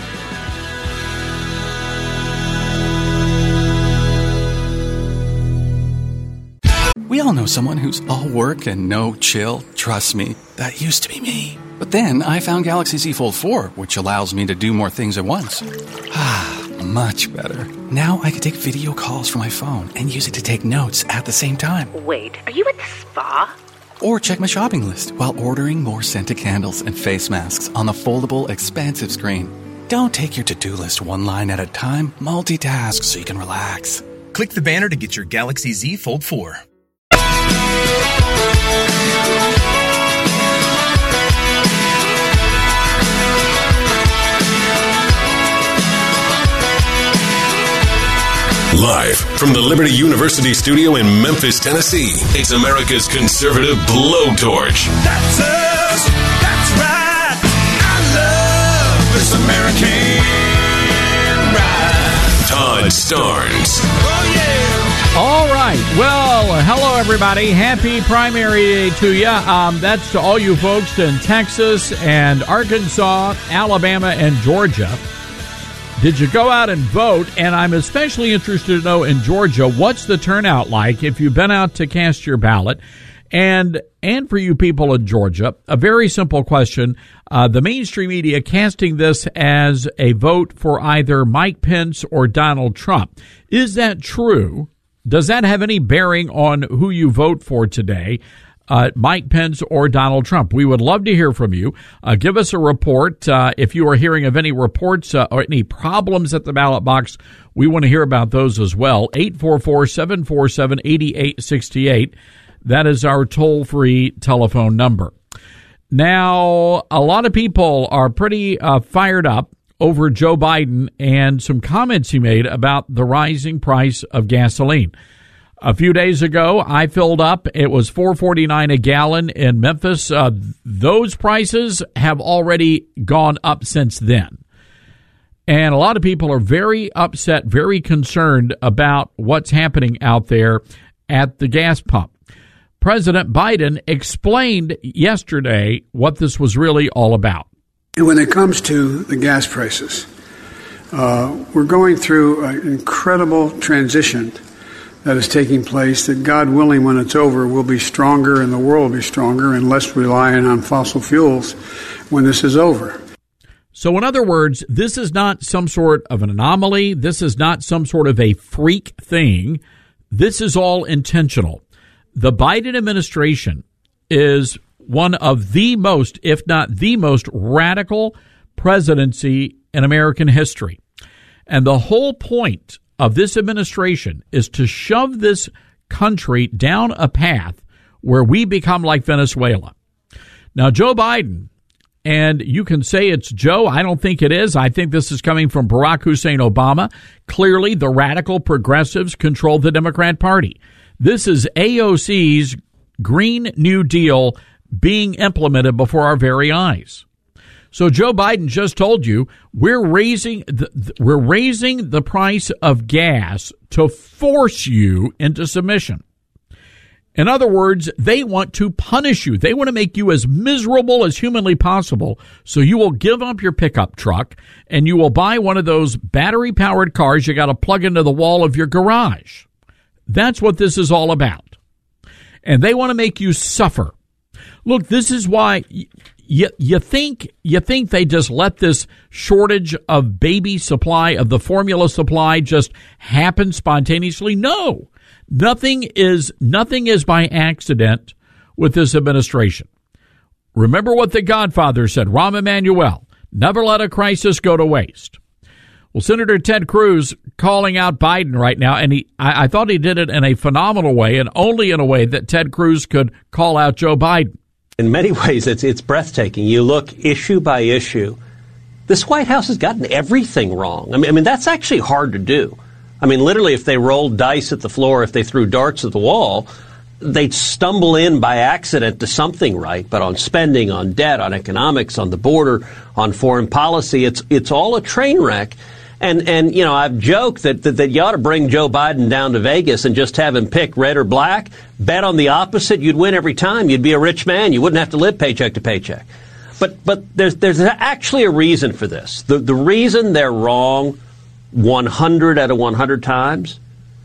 We all know someone who's all work and no chill. Trust me, that used to be me. But then I found Galaxy Z Fold four, which allows me to do more things at once. Ah, much better. Now I can take video calls from my phone and use it to take notes at the same time. Wait, are you at the spa? Or check my shopping list while ordering more scented candles and face masks on the foldable, expansive screen. Don't take your to-do list one line at a time. Multitask so you can relax. Click the banner to get your Galaxy Z Fold four. Live from the Liberty University studio in Memphis, Tennessee, it's America's conservative blowtorch. That's us. That's right. I love this American ride. Todd Starnes. Oh, yeah. All right. Well, hello, everybody. Happy primary day to you. Um, that's to all you folks in Texas and Arkansas, Alabama, and Georgia. Did you go out and vote? And I'm especially interested to know in Georgia, what's the turnout like if you've been out to cast your ballot? And and for you people in Georgia, a very simple question. Uh, the mainstream media casting this as a vote for either Mike Pence or Donald Trump. Is that true? Does that have any bearing on who you vote for today? Uh, Mike Pence or Donald Trump? We would love to hear from you. Uh, give us a report. Uh, if you are hearing of any reports uh, or any problems at the ballot box, we want to hear about those as well. eight four four, seven four seven, eight eight six eight. That is our toll-free telephone number. Now, a lot of people are pretty uh, fired up over Joe Biden and some comments he made about the rising price of gasoline. A few days ago, I filled up. It was four forty-nine a gallon in Memphis. Uh, those prices have already gone up since then. And a lot of people are very upset, very concerned about what's happening out there at the gas pump. President Biden explained yesterday what this was really all about. When it comes to the gas prices, uh, we're going through an incredible transition that is taking place, that God willing, when it's over, we'll be stronger and the world will be stronger and less reliant on fossil fuels when this is over. So in other words, this is not some sort of an anomaly. This is not some sort of a freak thing. This is all intentional. The Biden administration is one of the most, if not the most, radical presidency in American history. And the whole point of this administration is to shove this country down a path where we become like Venezuela. Now, Joe Biden, and you can say it's Joe. I don't think it is. I think this is coming from Barack Hussein Obama. Clearly, the radical progressives control the Democrat Party. This is A O C's Green New Deal being implemented before our very eyes. So Joe Biden just told you we're raising the, we're raising the price of gas to force you into submission. In other words, they want to punish you. They want to make you as miserable as humanly possible, so you will give up your pickup truck and you will buy one of those battery-powered cars you got to plug into the wall of your garage. That's what this is all about. And they want to make you suffer. Look, this is why y- y- you think you think they just let this shortage of baby supply, of the formula supply, just happen spontaneously? No. Nothing is nothing is by accident with this administration. Remember what the Godfather said, Rahm Emanuel, never let a crisis go to waste. Well, Senator Ted Cruz calling out Biden right now, and he I, I thought he did it in a phenomenal way, and only in a way that Ted Cruz could call out Joe Biden. In many ways, it's it's breathtaking. You look issue by issue. This White House has gotten everything wrong. I mean, I mean that's actually hard to do. I mean, literally, if they rolled dice at the floor, if they threw darts at the wall, they'd stumble in by accident to something right. But on spending, on debt, on economics, on the border, on foreign policy, it's it's all a train wreck. And, and you know, I've joked that, that, that you ought to bring Joe Biden down to Vegas and just have him pick red or black, bet on the opposite. You'd win every time. You'd be a rich man. You wouldn't have to live paycheck to paycheck. But but there's there's actually a reason for this. The the reason they're wrong one hundred out of one hundred times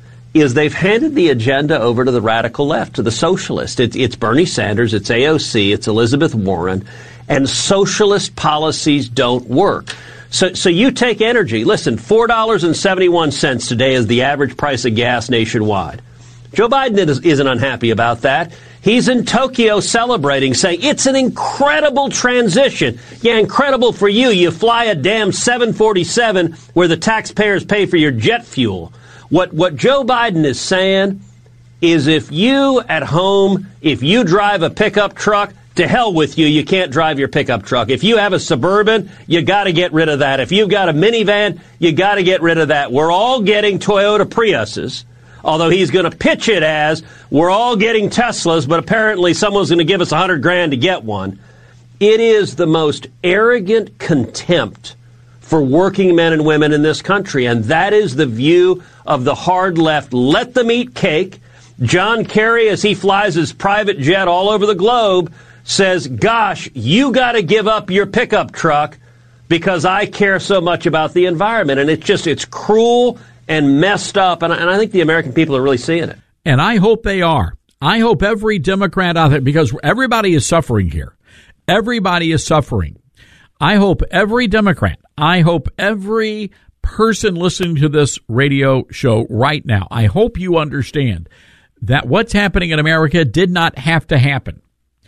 is they've handed the agenda over to the radical left, to the socialists. It's, it's Bernie Sanders, it's A O C, it's Elizabeth Warren, and socialist policies don't work. So, so you take energy. Listen, four dollars and seventy-one cents today is the average price of gas nationwide. Joe Biden is, isn't unhappy about that. He's in Tokyo celebrating, saying it's an incredible transition. Yeah, incredible for you. You fly a damn seven forty-seven where the taxpayers pay for your jet fuel. What, what Joe Biden is saying is if you at home, if you drive a pickup truck, to hell with you, you can't drive your pickup truck. If you have a Suburban, you got to get rid of that. If you've got a minivan, you got to get rid of that. We're all getting Toyota Priuses, although he's going to pitch it as we're all getting Teslas, but apparently someone's going to give us a hundred grand to get one. It is the most arrogant contempt for working men and women in this country, and that is the view of the hard left. Let them eat cake. John Kerry, as he flies his private jet all over the globe, says, gosh, you got to give up your pickup truck because I care so much about the environment. And it's just, it's cruel and messed up. And I, and I think the American people are really seeing it. And I hope they are. I hope every Democrat out there, because everybody is suffering here. Everybody is suffering. I hope every Democrat, I hope every person listening to this radio show right now, I hope you understand that what's happening in America did not have to happen.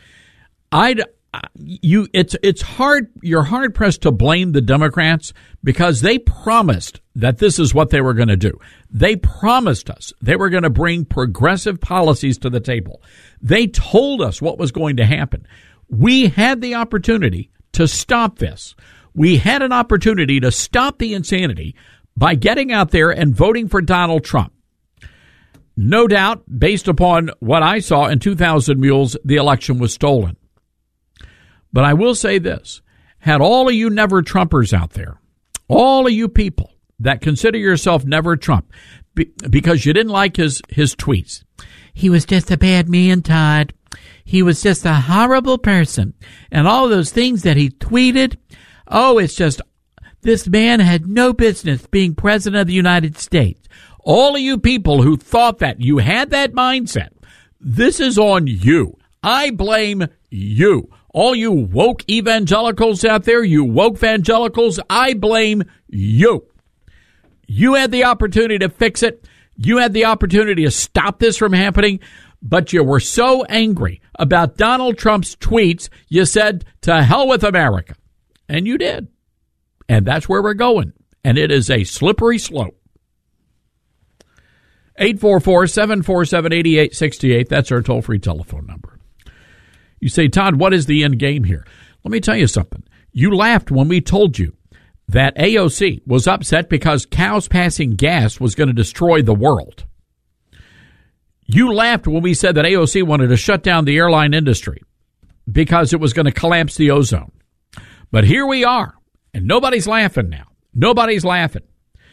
I'd you it's it's hard you're hard pressed to blame the Democrats because they promised that this is what they were going to do. They promised us they were going to bring progressive policies to the table. They told us what was going to happen. We had the opportunity to stop this. We had an opportunity to stop the insanity by getting out there and voting for Donald Trump. No doubt, based upon what I saw in two thousand Mules, the election was stolen. But I will say this, had all of you never Trumpers out there, all of you people that consider yourself never Trump be, because you didn't like his, his tweets. He was just a bad man, Todd. He was just a horrible person. And all those things that he tweeted, oh, it's just, this man had no business being president of the United States. All of you people who thought that, you had that mindset, this is on you. I blame you. All you woke evangelicals out there, you woke evangelicals, I blame you. You had the opportunity to fix it. You had the opportunity to stop this from happening, but you were so angry about Donald Trump's tweets, you said, to hell with America. And you did. And that's where we're going. And it is a slippery slope. eight four four, seven four seven, eight eight six eight. That's our toll-free telephone number. You say, Todd, what is the end game here? Let me tell you something. You laughed when we told you that A O C was upset because cows passing gas was going to destroy the world. You laughed when we said that A O C wanted to shut down the airline industry because it was going to collapse the ozone. But here we are, and nobody's laughing now. Nobody's laughing.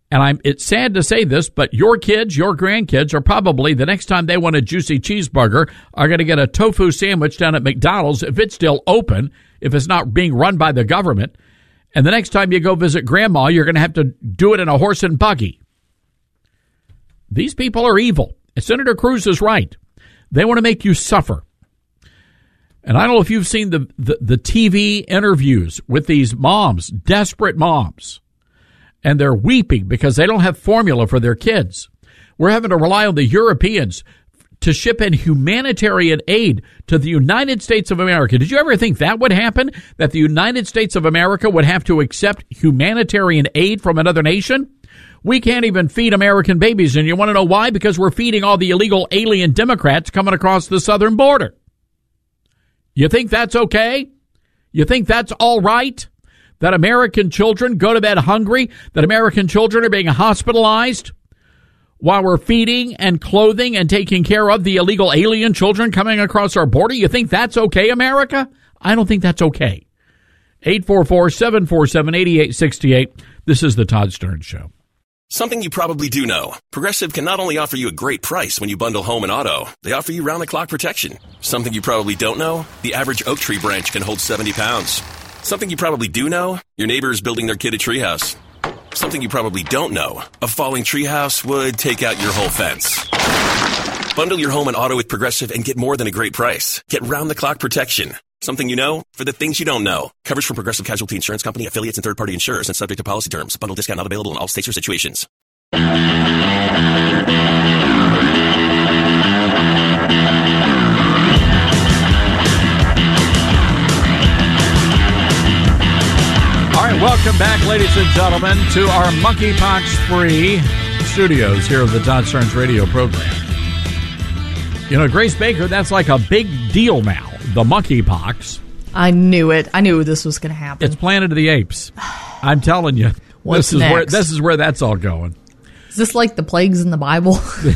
And I'm, it's sad to say this, but your kids, your grandkids are probably, the next time they want a juicy cheeseburger, are going to get a tofu sandwich down at McDonald's if it's still open, if it's not being run by the government. And the next time you go visit grandma, you're going to have to do it in a horse and buggy. These people are evil. And Senator Cruz is right. They want to make you suffer. And I don't know if you've seen the, the, the T V interviews with these moms, desperate moms. And they're weeping because they don't have formula for their kids. We're having to rely on the Europeans to ship in humanitarian aid to the United States of America. Did you ever think that would happen? That the United States of America would have to accept humanitarian aid from another nation? We can't even feed American babies. And you want to know why? Because we're feeding all the illegal alien Democrats coming across the southern border. You think that's okay? You think that's all right? That American children go to bed hungry? That American children are being hospitalized while we're feeding and clothing and taking care of the illegal alien children coming across our border? You think that's okay, America? I don't think that's okay. eight four four, seven four seven, eight eight six eight. This is the Todd Stern Show. Something you probably do know. Progressive can not only offer you a great price when you bundle home and auto, they offer you round-the-clock protection. Something you probably don't know, the average oak tree branch can hold seventy pounds. Something you probably do know, your neighbor is building their kid a treehouse. Something you probably don't know, a falling treehouse would take out your whole fence. Bundle your home and auto with Progressive and get more than a great price. Get round-the-clock protection. Something you know for the things you don't know. Coverage from Progressive Casualty Insurance Company, affiliates, and third-party insurers and subject to policy terms. Bundle discount not available in all states or situations. All right, welcome back, ladies and gentlemen, to our monkeypox-free studios here of the Todd Stearns radio program. You know, Grace Baker, that's like a big deal now, the monkeypox. I knew it. I knew this was going to happen. It's Planet of the Apes. I'm telling you, What's this is next? where this is where that's all going. Is this like the plagues in the Bible?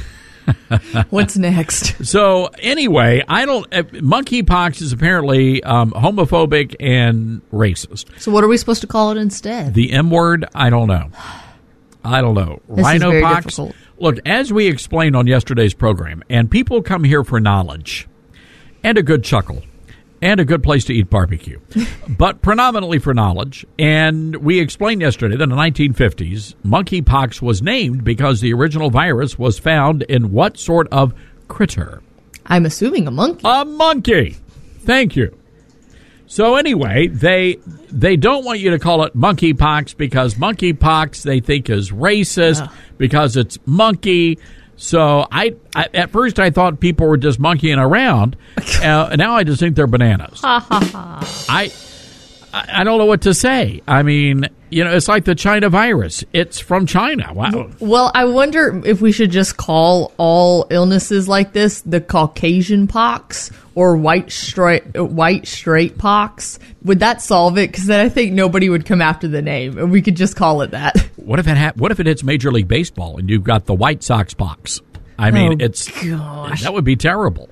What's next? So anyway, I don't. Uh, monkeypox is apparently um, homophobic and racist. So what are we supposed to call it instead? The M word? I don't know. I don't know. This is very Rhinopox. difficult. Look, as we explained on yesterday's program, and people come here for knowledge and a good chuckle and a good place to eat barbecue, but predominantly for knowledge. And we explained yesterday that in the nineteen fifties, monkeypox was named because the original virus was found in what sort of critter? I'm assuming a monkey. A monkey. Thank you. So anyway, they they don't want you to call it monkeypox because monkeypox they think is racist oh. because it's monkey. So I, I at first I thought people were just monkeying around. uh, now I just think they're bananas. I I don't know what to say. I mean, you know, it's like the China virus. It's from China. Wow. Well, I wonder if we should just call all illnesses like this the Caucasian pox or white straight white straight pox. Would that solve it? Because then I think nobody would come after the name, and we could just call it that. What if it ha- What if it hits Major League Baseball and you've got the White Sox pox? I mean, oh, it's gosh. that would be terrible.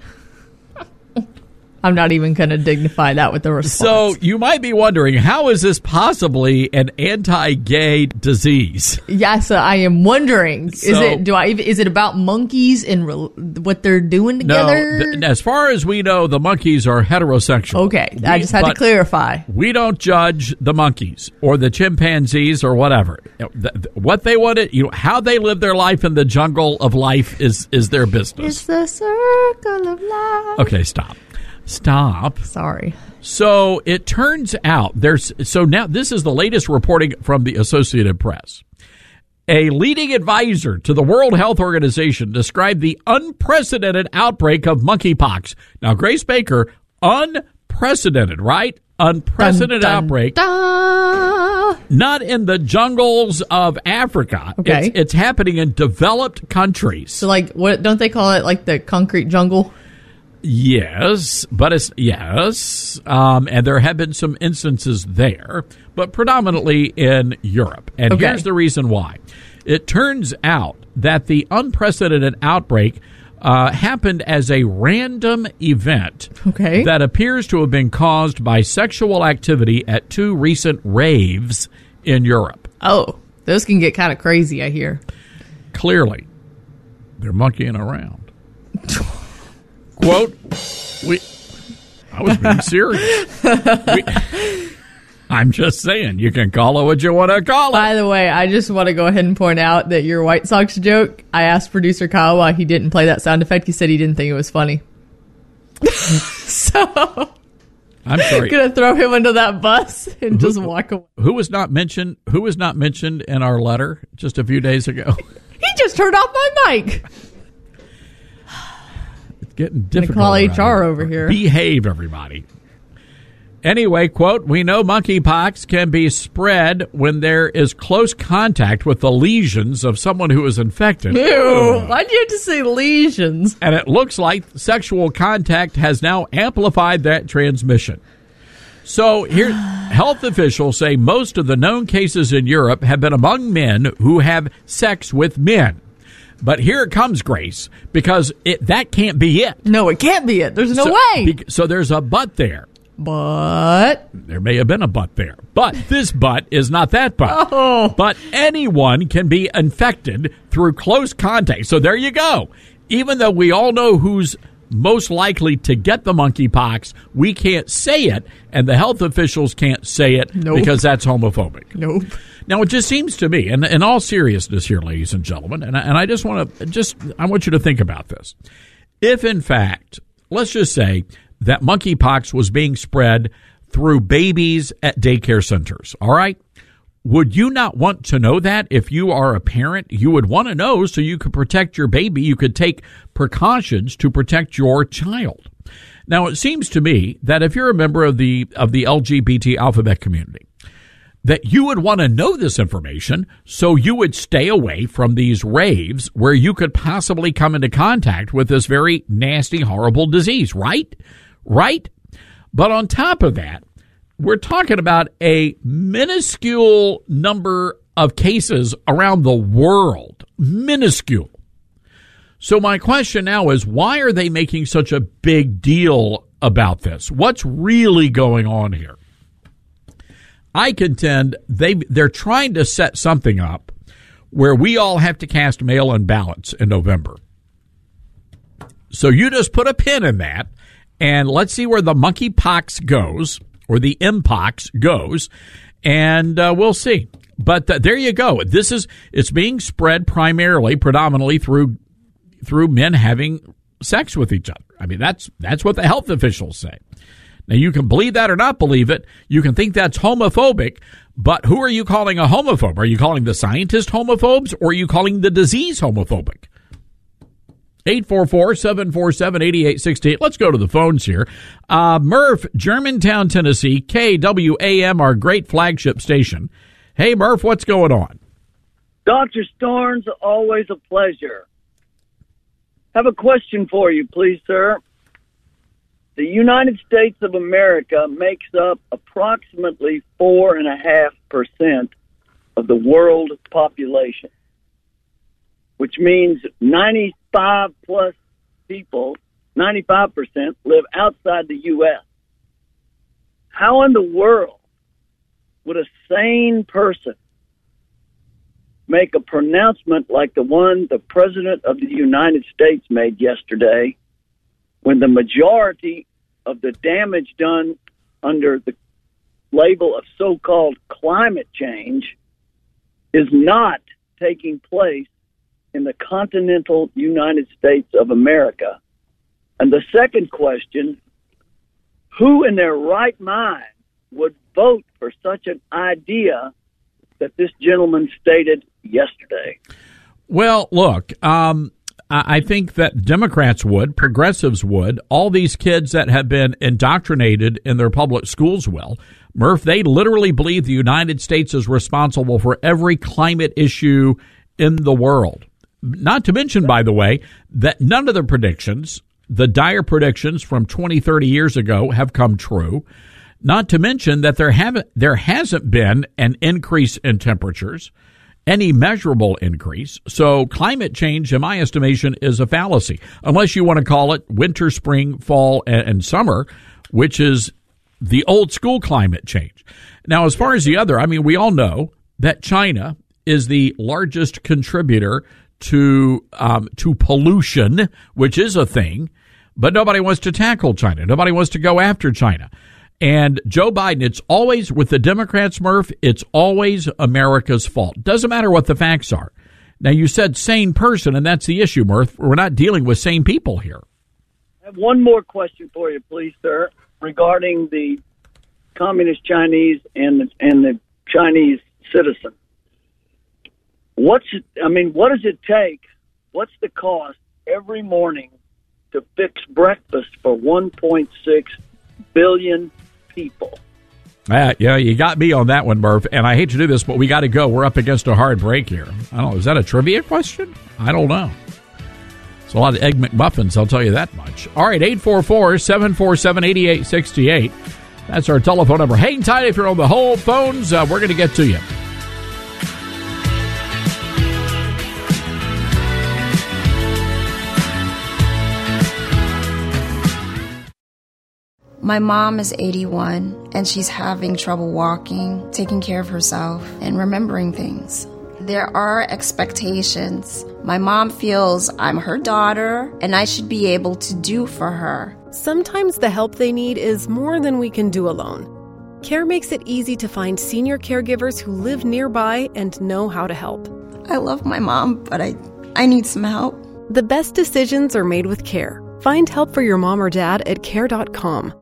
I'm not even going to dignify that with the response. So you might be wondering, how is this possibly an anti-gay disease? Yes, I am wondering. Is So- it? Do I? Is it about monkeys and re- what they're doing together? No, th- as far as we know, the monkeys are heterosexual. Okay, I just had to but clarify. We don't judge the monkeys or the chimpanzees or whatever. You know, th- th- what they wanted, you know, how they live their life in the jungle of life is is their business. It's the circle of life. Okay, stop. Stop. Sorry. So it turns out there's so now this is the latest reporting from the Associated Press. A leading advisor to the World Health Organization described the unprecedented outbreak of monkeypox. Now, Grace Baker, unprecedented, right? Unprecedented Dun, dun, outbreak. dun. Not in the jungles of Africa. Okay. It's, it's happening in developed countries. So, like, what don't they call it? Like the concrete jungle? Yes, but it's yes, um, and there have been some instances there, but predominantly in Europe. And Okay. here's the reason why. It turns out that the unprecedented outbreak uh, happened as a random event Okay. that appears to have been caused by sexual activity at two recent raves in Europe. Oh, Those can get kind of crazy, I hear. Clearly, they're monkeying around. Quote, we, I was being serious. We, I'm just saying, you can call it what you want to call it. By the way, I just want to go ahead and point out that your White Sox joke, I asked producer Kyle why he didn't play that sound effect. He said he didn't think it was funny. So... I'm sorry. Gonna throw him under that bus and who, just walk away. Who was not mentioned? Who was not mentioned in our letter just a few days ago? He just turned off my mic. It's getting difficult. Call H R over here. Behave, everybody. Anyway, quote, we know monkeypox can be spread when there is close contact with the lesions of someone who is infected. Ew, oh. Why'd you have to say lesions? And it looks like sexual contact has now amplified that transmission. So here, health officials say most of the known cases in Europe have been among men who have sex with men. But here it comes, Grace, because it that can't be it. No, it can't be it. There's no so, way. Be, so there's a but there. But there may have been a but there. But this but is not that but. Oh. But anyone can be infected through close contact. So there you go. Even though we all know who's most likely to get the monkeypox, we can't say it, and the health officials can't say it nope. because that's homophobic. Nope. Now, it just seems to me, and in all seriousness here, ladies and gentlemen, and I, and I just want to just I want you to think about this. If, in fact, let's just say that monkeypox was being spread through babies at daycare centers, all right? Would you not want to know that if you are a parent? You would want to know so you could protect your baby. You could take precautions to protect your child. Now, it seems to me that if you're a member of the of the L G B T alphabet community, that you would want to know this information so you would stay away from these raves where you could possibly come into contact with this very nasty, horrible disease, right? Right? But on top of that, we're talking about a minuscule number of cases around the world. Minuscule. So my question now is, why are they making such a big deal about this? What's really going on here? I contend they they're trying to set something up where we all have to cast mail-in ballots in November. So you just put a pin in that, and let's see where the monkeypox goes, or the mpox goes, and uh, we'll see. But uh, there you go. This is it's being spread primarily, predominantly through through men having sex with each other. I mean, that's that's what the health officials say. Now, you can believe that or not believe it. You can think that's homophobic, but who are you calling a homophobe? Are you calling the scientists homophobes, or are you calling the disease homophobic? eight four four, seven four seven, eight eight six eight. Let's go to the phones here. Uh, Murph, Germantown, Tennessee, K W A M, our great flagship station. Hey, Murph, what's going on? Doctor Starnes, always a pleasure. Have a question for you, please, sir. The United States of America makes up approximately four and a half percent of the world population, which means ninety-five plus people, ninety-five percent live outside the U S. How in the world would a sane person make a pronouncement like the one the President of the United States made yesterday, when the majority of the damage done under the label of so-called climate change is not taking place in the continental United States of America? And the second question, who in their right mind would vote for such an idea that this gentleman stated yesterday? Well, look, um, I think that Democrats would, progressives would, all these kids that have been indoctrinated in their public schools will. Murph, they literally believe the United States is responsible for every climate issue in the world. Not to mention, by the way, that none of the predictions, the dire predictions from twenty, thirty years ago, have come true. Not to mention that there haven't there hasn't been an increase in temperatures, any measurable increase. So climate change, in my estimation, is a fallacy, unless you want to call it winter, spring, fall, and, and summer, which is the old school climate change. Now, as far as the other, I mean, we all know that China is the largest contributor to um, to pollution, which is a thing, but nobody wants to tackle China. Nobody wants to go after China. And Joe Biden, it's always, with the Democrats, Murph, it's always America's fault. Doesn't matter what the facts are. Now, you said sane person, and that's the issue, Murph. We're not dealing with sane people here. I have one more question for you, please, sir, regarding the communist Chinese and the, and the Chinese citizen. What's it, I mean, what does it take? What's the cost every morning to fix breakfast for one point six billion people? Uh, yeah, you got me on that one, Murph. And I hate to do this, but we got to go. We're up against a hard break here. I don't know. Is that a trivia question? I don't know. It's a lot of Egg McMuffins, I'll tell you that much. All right, eight four four, seven four seven, eight eight six eight. That's our telephone number. Hang tight if you're on the whole phones. Uh, we're going to get to you. My mom is eighty-one, and she's having trouble walking, taking care of herself, and remembering things. There are expectations. My mom feels I'm her daughter, and I should be able to do for her. Sometimes the help they need is more than we can do alone. CARE makes it easy to find senior caregivers who live nearby and know how to help. I love my mom, but I, I need some help. The best decisions are made with CARE. Find help for your mom or dad at care dot com.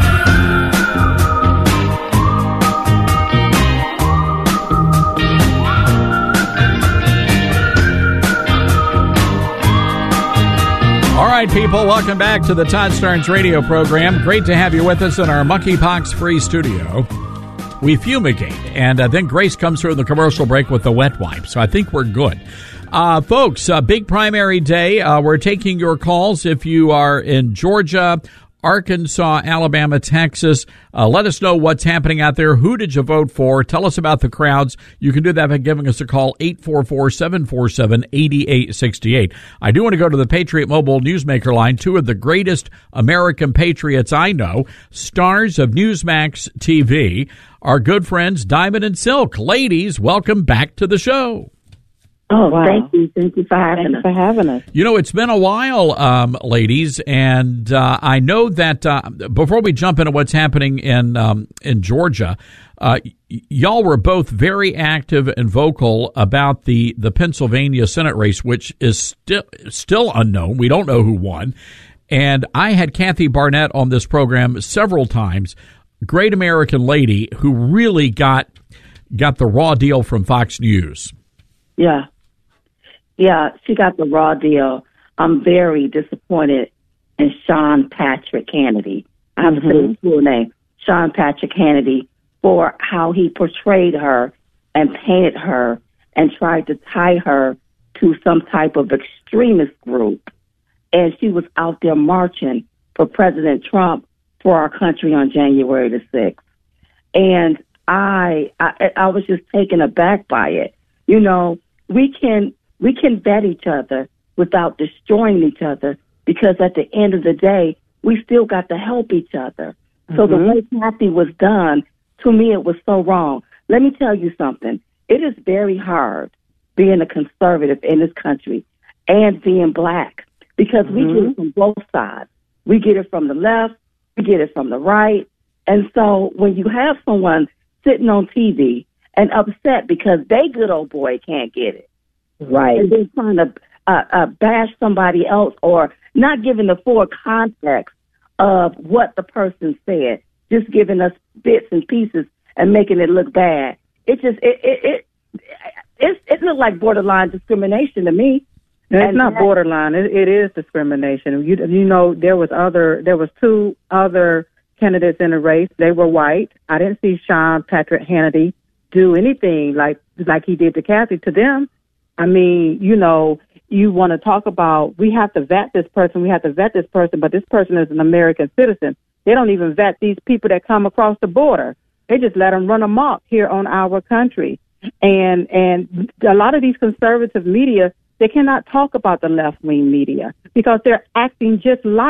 All right, people, welcome back to the Todd Starnes radio program. Great to have you with us in our monkeypox-free studio. We fumigate, and uh, then Grace comes through the commercial break with the wet wipe, so I think we're good. Uh, folks, uh, big primary day. Uh, we're taking your calls if you are in Georgia, Arkansas, Alabama, Texas. Uh, let us know what's happening out there. Who did you vote for? Tell us about the crowds. You can do that by giving us a call, eight four four, seven four seven, eight eight six eight. I do want to go to the Patriot Mobile Newsmaker line. Two of the greatest American patriots I know, stars of Newsmax T V, our good friends Diamond and Silk. Ladies, welcome back to the show. Oh, wow. Thank you. Thank you for having Thanks us. for having us. You know, it's been a while, um, ladies, and uh, I know that uh, before we jump into what's happening in um, in Georgia, uh, y- y'all were both very active and vocal about the, the Pennsylvania Senate race, which is still still unknown. We don't know who won. And I had Kathy Barnett on this program several times, great American lady who really got got the raw deal from Fox News. Yeah. Yeah, she got the raw deal. I'm very disappointed in Sean Patrick Hannity. I have mm-hmm. to say his full name, Sean Patrick Hannity, for how he portrayed her and painted her and tried to tie her to some type of extremist group. And she was out there marching for President Trump for our country on January the sixth. And I, I, I was just taken aback by it. You know, we can we can vet each other without destroying each other, because at the end of the day, we still got to help each other. Mm-hmm. So the way Kathy was done, to me, it was so wrong. Let me tell you something. It is very hard being a conservative in this country and being black, because mm-hmm. we get it from both sides. We get it from the left, we get it from the right. And so when you have someone sitting on T V and upset because they good old boy can't get it, right? And they're trying to uh, uh, bash somebody else, or not giving the full context of what the person said, just giving us bits and pieces and making it look bad. It just it it it it, it looked like borderline discrimination to me. No, it's And not that- borderline. It, it is discrimination. You you know, there was other there was two other candidates in the race. They were white. I didn't see Sean Patrick Hannity do anything like like he did to Kathy to them. I mean, you know, you want to talk about, we have to vet this person, we have to vet this person, but this person is an American citizen. They don't even vet these people that come across the border. They just let them run amok here on our country. And and a lot of these conservative media, they cannot talk about the left-wing media because they're acting just like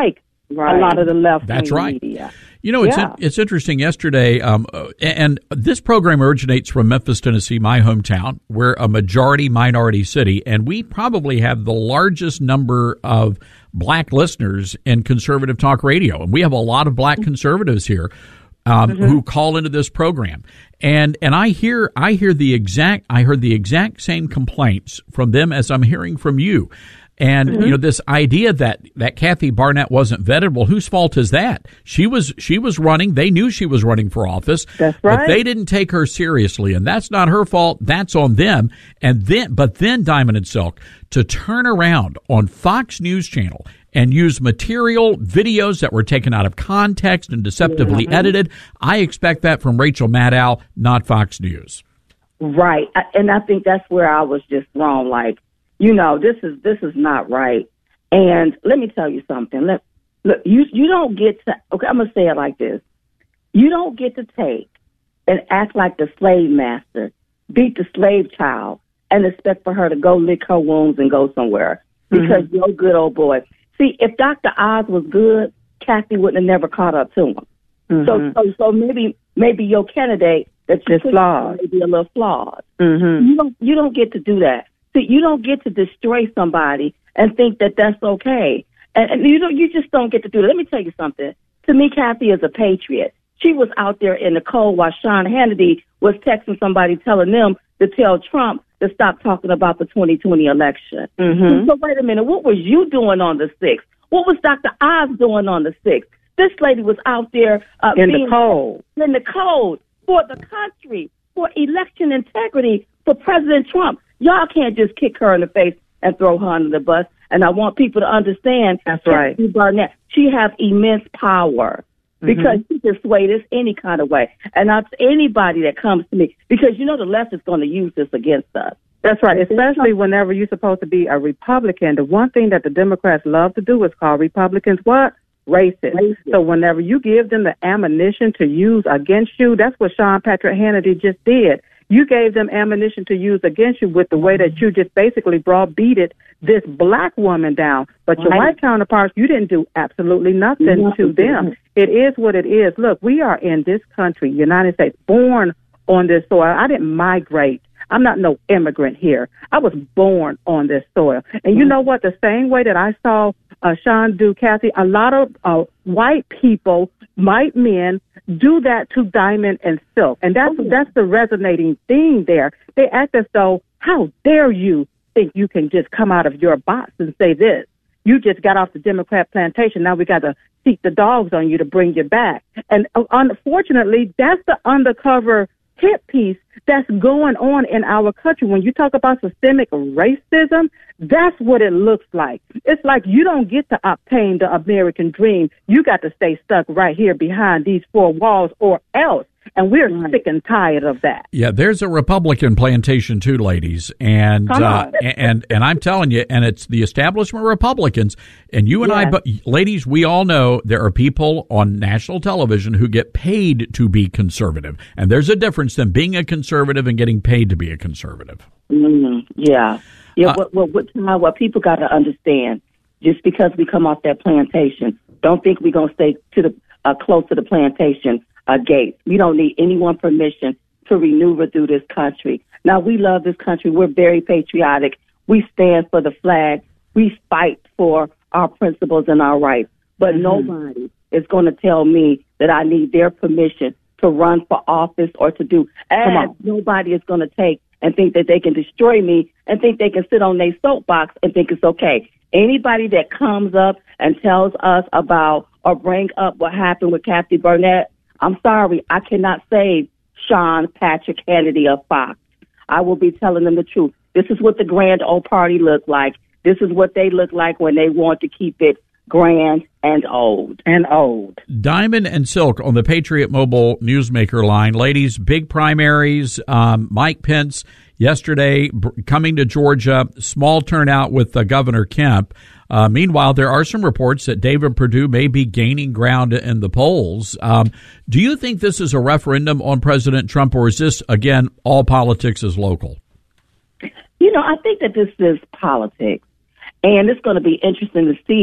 right. a lot of the left That's right. media. You know, it's yeah. in, it's interesting. Yesterday, um, and this program originates from Memphis, Tennessee, my hometown. We're a majority minority city, and we probably have the largest number of black listeners in conservative talk radio, and we have a lot of black conservatives here. Um, mm-hmm. Who call into this program, and and I hear I hear the exact I heard the exact same complaints from them as I'm hearing from you, and mm-hmm. you know, this idea that that Kathy Barnett wasn't vetted. Well, whose fault is that? She was she was running. They knew she was running for office. That's right. But they didn't take her seriously, and that's not her fault. That's on them. And then, but then Diamond and Silk to turn around on Fox News Channel and use material, videos that were taken out of context and deceptively yeah. edited. I expect that from Rachel Maddow, not Fox News. Right. And I think that's where I was just wrong. Like, you know, this is this is not right. And let me tell you something. Let, look, you, you don't get to, okay, I'm going to say it like this. You don't get to take and act like the slave master, beat the slave child, and expect for her to go lick her wounds and go somewhere because mm-hmm. you're a good old boy. See, if Doctor Oz was good, Kathy wouldn't have never caught up to him. Mm-hmm. So, so, so maybe, maybe your candidate that's just flawed, maybe a little flawed. Mm-hmm. You don't, you don't get to do that. See, you don't get to destroy somebody and think that that's okay. And, and you don't, you just don't get to do that. Let me tell you something. To me, Kathy is a patriot. She was out there in the cold while Sean Hannity was texting somebody telling them to tell Trump to stop talking about the twenty twenty election. Mm-hmm. So wait a minute, what was you doing on the sixth? What was Doctor Oz doing on the sixth? This lady was out there uh, in being, the cold, in the cold for the country, for election integrity, for President Trump. Y'all can't just kick her in the face and throw her under the bus. And I want people to understand. That's right. Kathy Barnett, she has immense power. Because mm-hmm. she can sway this any kind of way. And that's anybody that comes to me. Because, you know, the left is going to use this against us. That's right, especially whenever you're supposed to be a Republican. The one thing that the Democrats love to do is call Republicans what? Racist. Racist. So whenever you give them the ammunition to use against you, that's what Sean Patrick Hannity just did. You gave them ammunition to use against you with the way that you just basically browbeated this black woman down. But your Right. white counterparts, you didn't do absolutely nothing Nothing. to them. It is what it is. Look, we are in this country, United States, born on this soil. I didn't migrate. I'm not no immigrant here. I was born on this soil. And you know what? The same way that I saw uh, Sean do, Kathy, a lot of uh, white people, white men, do that to Diamond and Silk. And that's, Oh. that's the resonating thing there. They act as though, how dare you think you can just come out of your box and say this? You just got off the Democrat plantation. Now we got to seek the dogs on you to bring you back. And uh, unfortunately, that's the undercover hit piece that's going on in our country. When you talk about systemic racism, that's what it looks like. It's like you don't get to obtain the American dream. You got to stay stuck right here behind these four walls or else. And we're right. sick and tired of that. Yeah, there's a Republican plantation too, ladies, and uh, and and I'm telling you, and it's the establishment Republicans. And you and yes. I, but ladies, we all know there are people on national television who get paid to be conservative, and there's a difference than being a conservative and getting paid to be a conservative. Mm-hmm. Yeah, yeah. Uh, what what what, what people got to understand? Just because we come off that plantation, don't think we're gonna stay to the uh, close to the plantation. Uh, gate. We don't need anyone's permission to maneuver through this country. Now, we love this country. We're very patriotic. We stand for the flag. We fight for our principles and our rights. But mm-hmm. nobody is going to tell me that I need their permission to run for office or to do. And nobody is going to take and think that they can destroy me and think they can sit on their soapbox and think it's okay. Anybody that comes up and tells us about or bring up what happened with Kathy Barnett, I'm sorry, I cannot save Sean Patrick Hannity of Fox. I will be telling them the truth. This is what the grand old party looked like. This is what they look like when they want to keep it grand and old. And old. Diamond and Silk on the Patriot Mobile Newsmaker line. Ladies, big primaries. Um, Mike Pence yesterday b- coming to Georgia. Small turnout with uh, Governor Kemp. Uh, meanwhile, there are some reports that David Perdue may be gaining ground in the polls. Um, do you think this is a referendum on President Trump, or is this, again, all politics is local? You know, I think that this is politics, and it's going to be interesting to see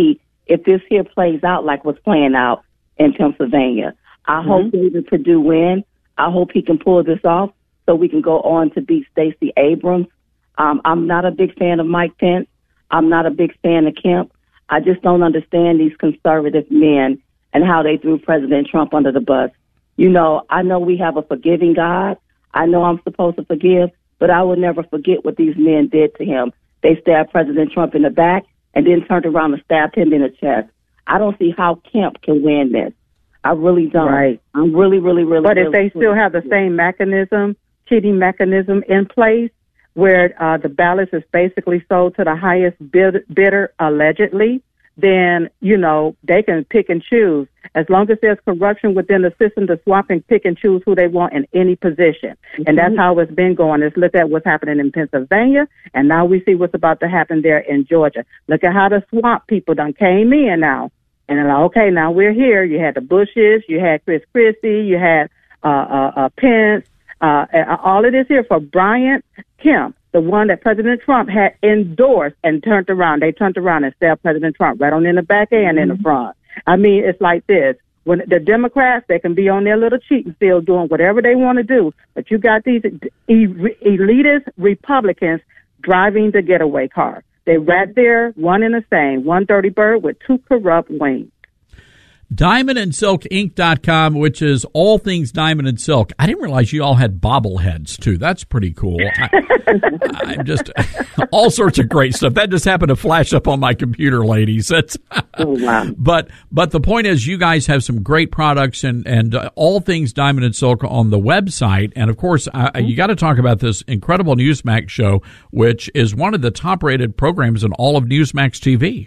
if this here plays out like what's playing out in Pennsylvania. I Mm-hmm. hope David Perdue win. I hope he can pull this off so we can go on to beat Stacey Abrams. Um, I'm not a big fan of Mike Pence. I'm not a big fan of Kemp. I just don't understand these conservative men and how they threw President Trump under the bus. You know, I know we have a forgiving God. I know I'm supposed to forgive, but I will never forget what these men did to him. They stabbed President Trump in the back and then turned around and stabbed him in the chest. I don't see how Kemp can win this. I really don't. Right. I'm really, really, really. But if really, they still have the same mechanism, cheating mechanism in place, where uh, the ballots is basically sold to the highest bid- bidder, allegedly, then, you know, they can pick and choose. As long as there's corruption within the system to swap and pick and choose who they want in any position. And that's how it's been going. Let's look at what's happening in Pennsylvania, and now we see what's about to happen there in Georgia. Look at how the swap people done came in now. And they're like, okay, now we're here. You had the Bushes, you had Chris Christie, you had uh, uh, uh, Pence, uh, uh, all of this here for Bryant Kemp, the one that President Trump had endorsed and turned around. They turned around and stabbed President Trump right on in the back and in the front. I mean, it's like this. When the Democrats, they can be on their little cheating field doing whatever they want to do, but you got these e- elitist Republicans driving the getaway car. They right there, one in the same, one dirty bird with two corrupt wings. Diamond and Silk Inc dot com, which is all things diamond and silk. I didn't realize you all had bobbleheads, too. That's pretty cool. I, I'm just, all sorts of great stuff. That just happened to flash up on my computer, ladies. That's, oh, wow. But but the point is, you guys have some great products and, and uh, all things diamond and silk on the website. And, of course, uh, mm-hmm. you got to talk about this incredible Newsmax show, which is one of the top-rated programs in all of Newsmax T V.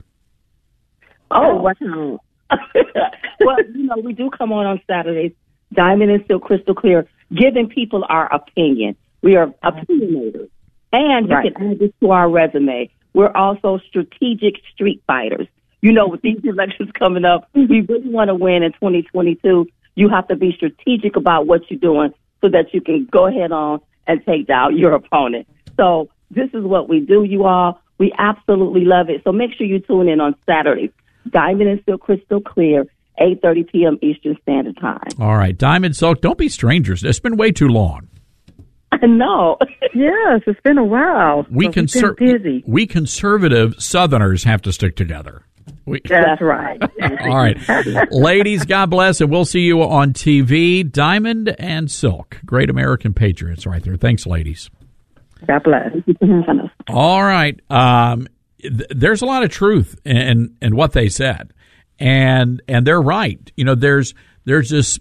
Oh, wow. Well, you know, we do come on on Saturdays, Diamond and Silk Crystal Clear, giving people our opinion. We are opinionators. And you Right. can add this to our resume. We're also strategic street fighters. You know, with these elections coming up, we really want to win in twenty twenty-two. You have to be strategic about what you're doing so that you can go ahead on and take down your opponent. So this is what we do, you all. We absolutely love it. So make sure you tune in on Saturdays. Diamond and Silk Crystal Clear, eight thirty p.m. Eastern Standard Time. All right. Diamond Silk, don't be strangers. It's been way too long. I know. Yes, it's been a while. We, So we've been conser- busy. we conservative Southerners have to stick together. We- That's right. All right. Ladies, God bless, and we'll see you on T V. Diamond and Silk. Great American Patriots right there. Thanks, ladies. God bless. All right. Um, th- there's a lot of truth in, in what they said. And and they're right. You know, there's there's this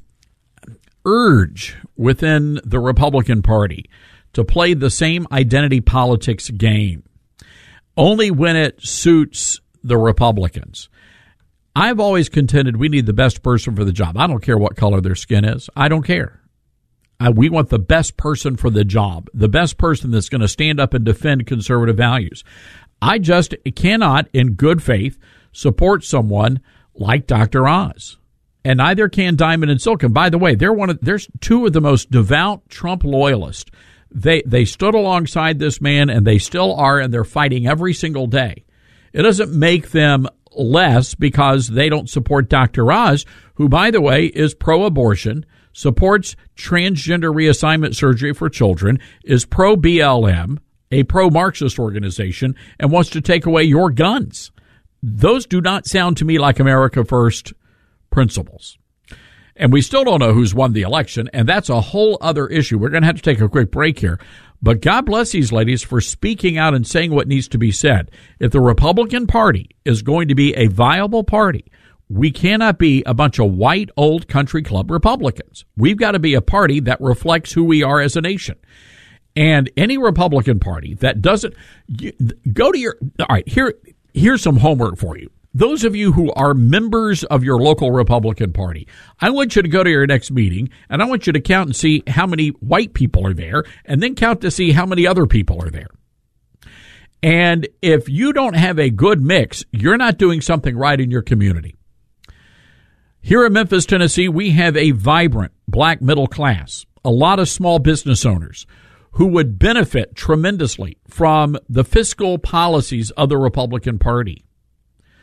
urge within the Republican Party to play the same identity politics game, only when it suits the Republicans. I've always contended we need the best person for the job. I don't care what color their skin is. I don't care. Uh, we want the best person for the job, the best person that's going to stand up and defend conservative values. I just cannot, in good faith, support someone like Doctor Oz. And neither can Diamond and Silk. And by the way, they're one of there's two of the most devout Trump loyalists. They they stood alongside this man, and they still are, and they're fighting every single day. It doesn't make them less because they don't support Doctor Oz, who, by the way, is pro-abortion, supports transgender reassignment surgery for children, is pro-B L M, a pro-Marxist organization, and wants to take away your guns. Those do not sound to me like America First principles. And we still don't know who's won the election, and that's a whole other issue. We're going to have to take a quick break here. But God bless these ladies for speaking out and saying what needs to be said. If the Republican Party is going to be a viable party, we cannot be a bunch of white old country club Republicans. We've got to be a party that reflects who we are as a nation. And any Republican Party that doesn't go to your all right, here here's some homework for you. Those of you who are members of your local Republican Party, I want you to go to your next meeting, and I want you to count and see how many white people are there, and then count to see how many other people are there. And if you don't have a good mix, you're not doing something right in your community. Here in Memphis, Tennessee, we have a vibrant black middle class, a lot of small business owners who would benefit tremendously from the fiscal policies of the Republican Party.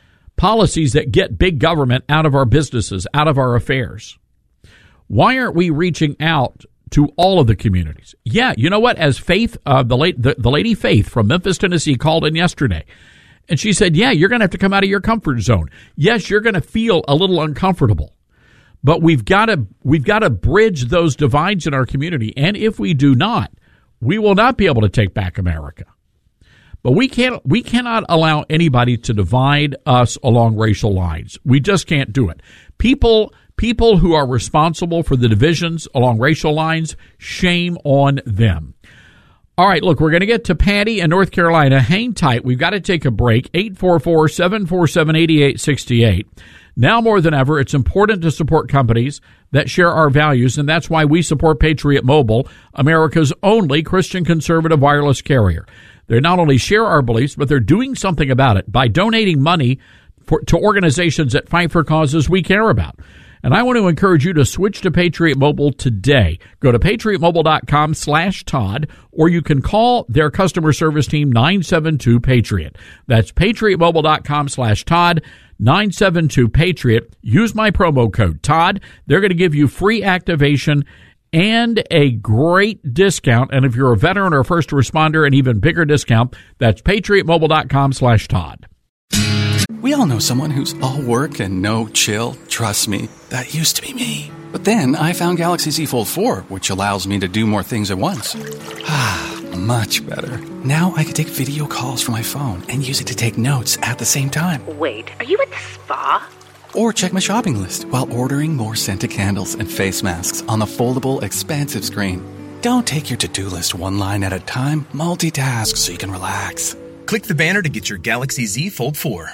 policies that get big government out of our businesses, out of our affairs. Why aren't we reaching out to all of the communities? Yeah, you know what? As Faith, uh, the, late, the, the lady Faith from Memphis, Tennessee, called in yesterday, and she said, yeah, you're going to have to come out of your comfort zone. Yes, you're going to feel a little uncomfortable, but we've got to we've got to bridge those divides in our community. And if we do not, we will not be able to take back America. But we can't we cannot allow anybody to divide us along racial lines. We just can't do it. People people who are responsible for the divisions along racial lines, shame on them. All right, look, we're going to get to Patty in North Carolina. Hang tight. We've got to take a break. eight four four, seven four seven, eight eight six eight. Now more than ever, it's important to support companies that share our values, and that's why we support Patriot Mobile, America's only Christian conservative wireless carrier. They not only share our beliefs, but they're doing something about it by donating money for, to organizations that fight for causes we care about. And I want to encourage you to switch to Patriot Mobile today. Go to patriotmobile.com slash Todd, or you can call their customer service team nine seven two Patriot. That's patriotmobile.com slash Todd, nine seven two Patriot. Use my promo code Todd. They're going to give you free activation and a great discount. And if you're a veteran or a first responder, an even bigger discount. That's patriotmobile.com slash Todd. We all know someone who's all work and no chill. Trust me, that used to be me. But then I found Galaxy Z Fold four, which allows me to do more things at once. Ah, much better. Now I can take video calls from my phone and use it to take notes at the same time. Wait, are you at the spa? Or check my shopping list while ordering more scented candles and face masks on the foldable, expansive screen. Don't take your to-do list one line at a time. Multitask so you can relax. Click the banner to get your Galaxy Z Fold four.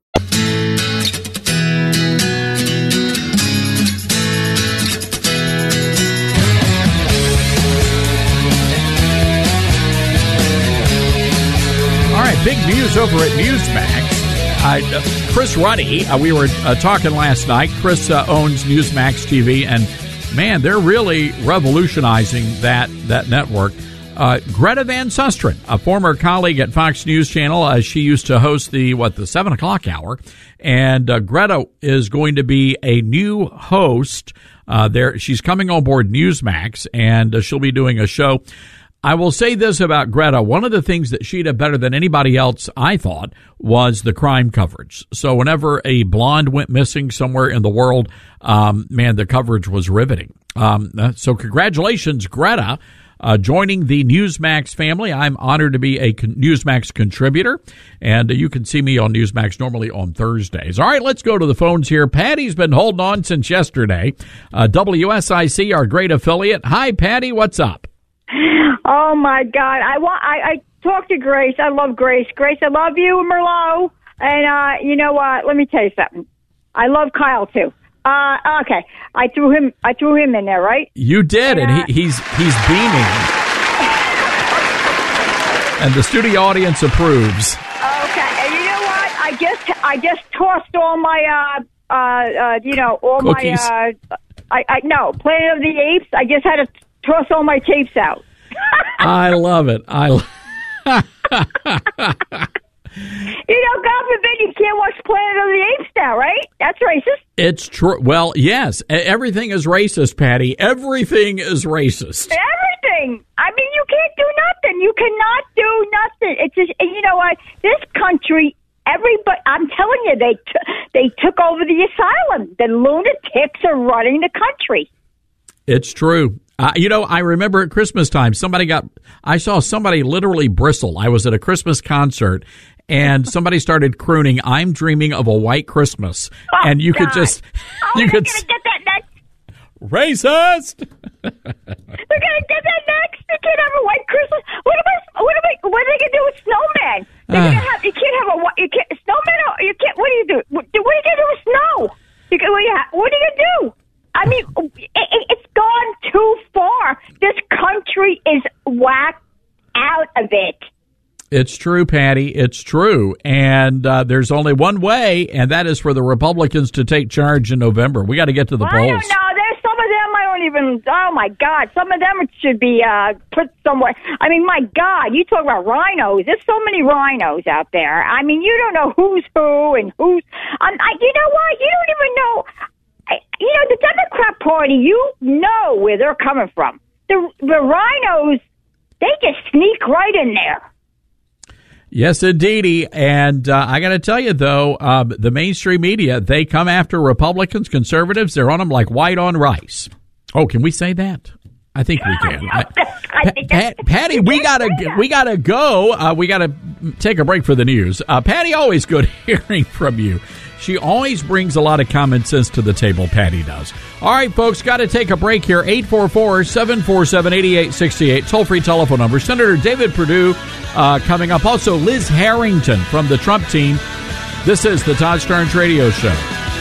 All right, big news over at Newsmax. Uh, Chris Ruddy, uh, we were uh, talking last night. Chris uh, owns Newsmax T V, and man, they're really revolutionizing that that network. Uh, Greta Van Susteren, a former colleague at Fox News Channel, uh, she used to host the what the seven o'clock hour, and uh, Greta is going to be a new host. Uh, there, she's coming on board Newsmax, and uh, she'll be doing a show. I will say this about Greta. One of the things that she did better than anybody else, I thought, was the crime coverage. So whenever a blonde went missing somewhere in the world, um, man, the coverage was riveting. Um, so congratulations, Greta, uh, joining the Newsmax family. I'm honored to be a con- Newsmax contributor, and uh, you can see me on Newsmax normally on Thursdays. All right, let's go to the phones here. Patty's been holding on since yesterday. Uh, W S I C, our great affiliate. Hi, Patty. What's up? Oh my God! I want. I, I talked to Grace. I love Grace. Grace, I love you, Merlot. And uh, you know what? Let me tell you something. I love Kyle too. Uh, okay, I threw him. I threw him in there, right? You did, and, and he, he's he's beaming, and the studio audience approves. Okay, and you know what? I just I just tossed all my uh uh, uh you know all Cookies. my uh I I no Planet of the Apes. I just had to toss all my tapes out. I love it. I. Lo- You know, God forbid you can't watch Planet of the Apes now, right? That's racist. It's true. Well, yes, everything is racist, Patty. Everything is racist. Everything. I mean, you can't do nothing. You cannot do nothing. It's just, you know what? This country, everybody. I'm telling you, they t- they took over the asylum. The lunatics are running the country. It's true. Uh, you know, I remember at Christmas time, somebody got, I saw somebody literally bristle. I was at a Christmas concert, and somebody started crooning, "I'm dreaming of a white Christmas." Oh, and you God. could just, oh, you they're could, gonna get that next. Racist! They're gonna get that next. They can't have a white Christmas. What am I, what am I, what are they gonna do with snowman? They're Uh. gonna have, you can't have a white, you can't, snowman, you can't, what do you do? What, what are you gonna do with snow? You can, what, do you ha- what are you gonna do? I mean, it, it, it's gone too far. This country is whacked out of it. It's true, Patty. It's true. And uh, there's only one way, and that is for the Republicans to take charge in November. We got to get to the well, polls. I don't know. There's some of them I don't don't even, oh, my God. Some of them should be uh, put somewhere. I mean, my God, you talk about rhinos. There's so many rhinos out there. I mean, you don't know who's who and who's, um, I, you know what? You don't even know. I, you know, the Democrat Party, you know where they're coming from. The, the rhinos, they just sneak right in there. Yes, indeedy. And uh, I got to tell you, though, uh, the mainstream media, they come after Republicans, conservatives. They're on them like white on rice. Oh, can we say that? I think we can. I, Pat, Patty, we gotta we gotta go. Uh, we gotta take a break for the news. Uh, Patty, always good hearing from you. She always brings a lot of common sense to the table, Patty does. All right, folks, got to take a break here. eight four four, seven four seven, eight eight six eight, toll-free telephone number. Senator David Perdue uh, coming up. Also, Liz Harrington from the Trump team. This is the Todd Starnes Radio Show.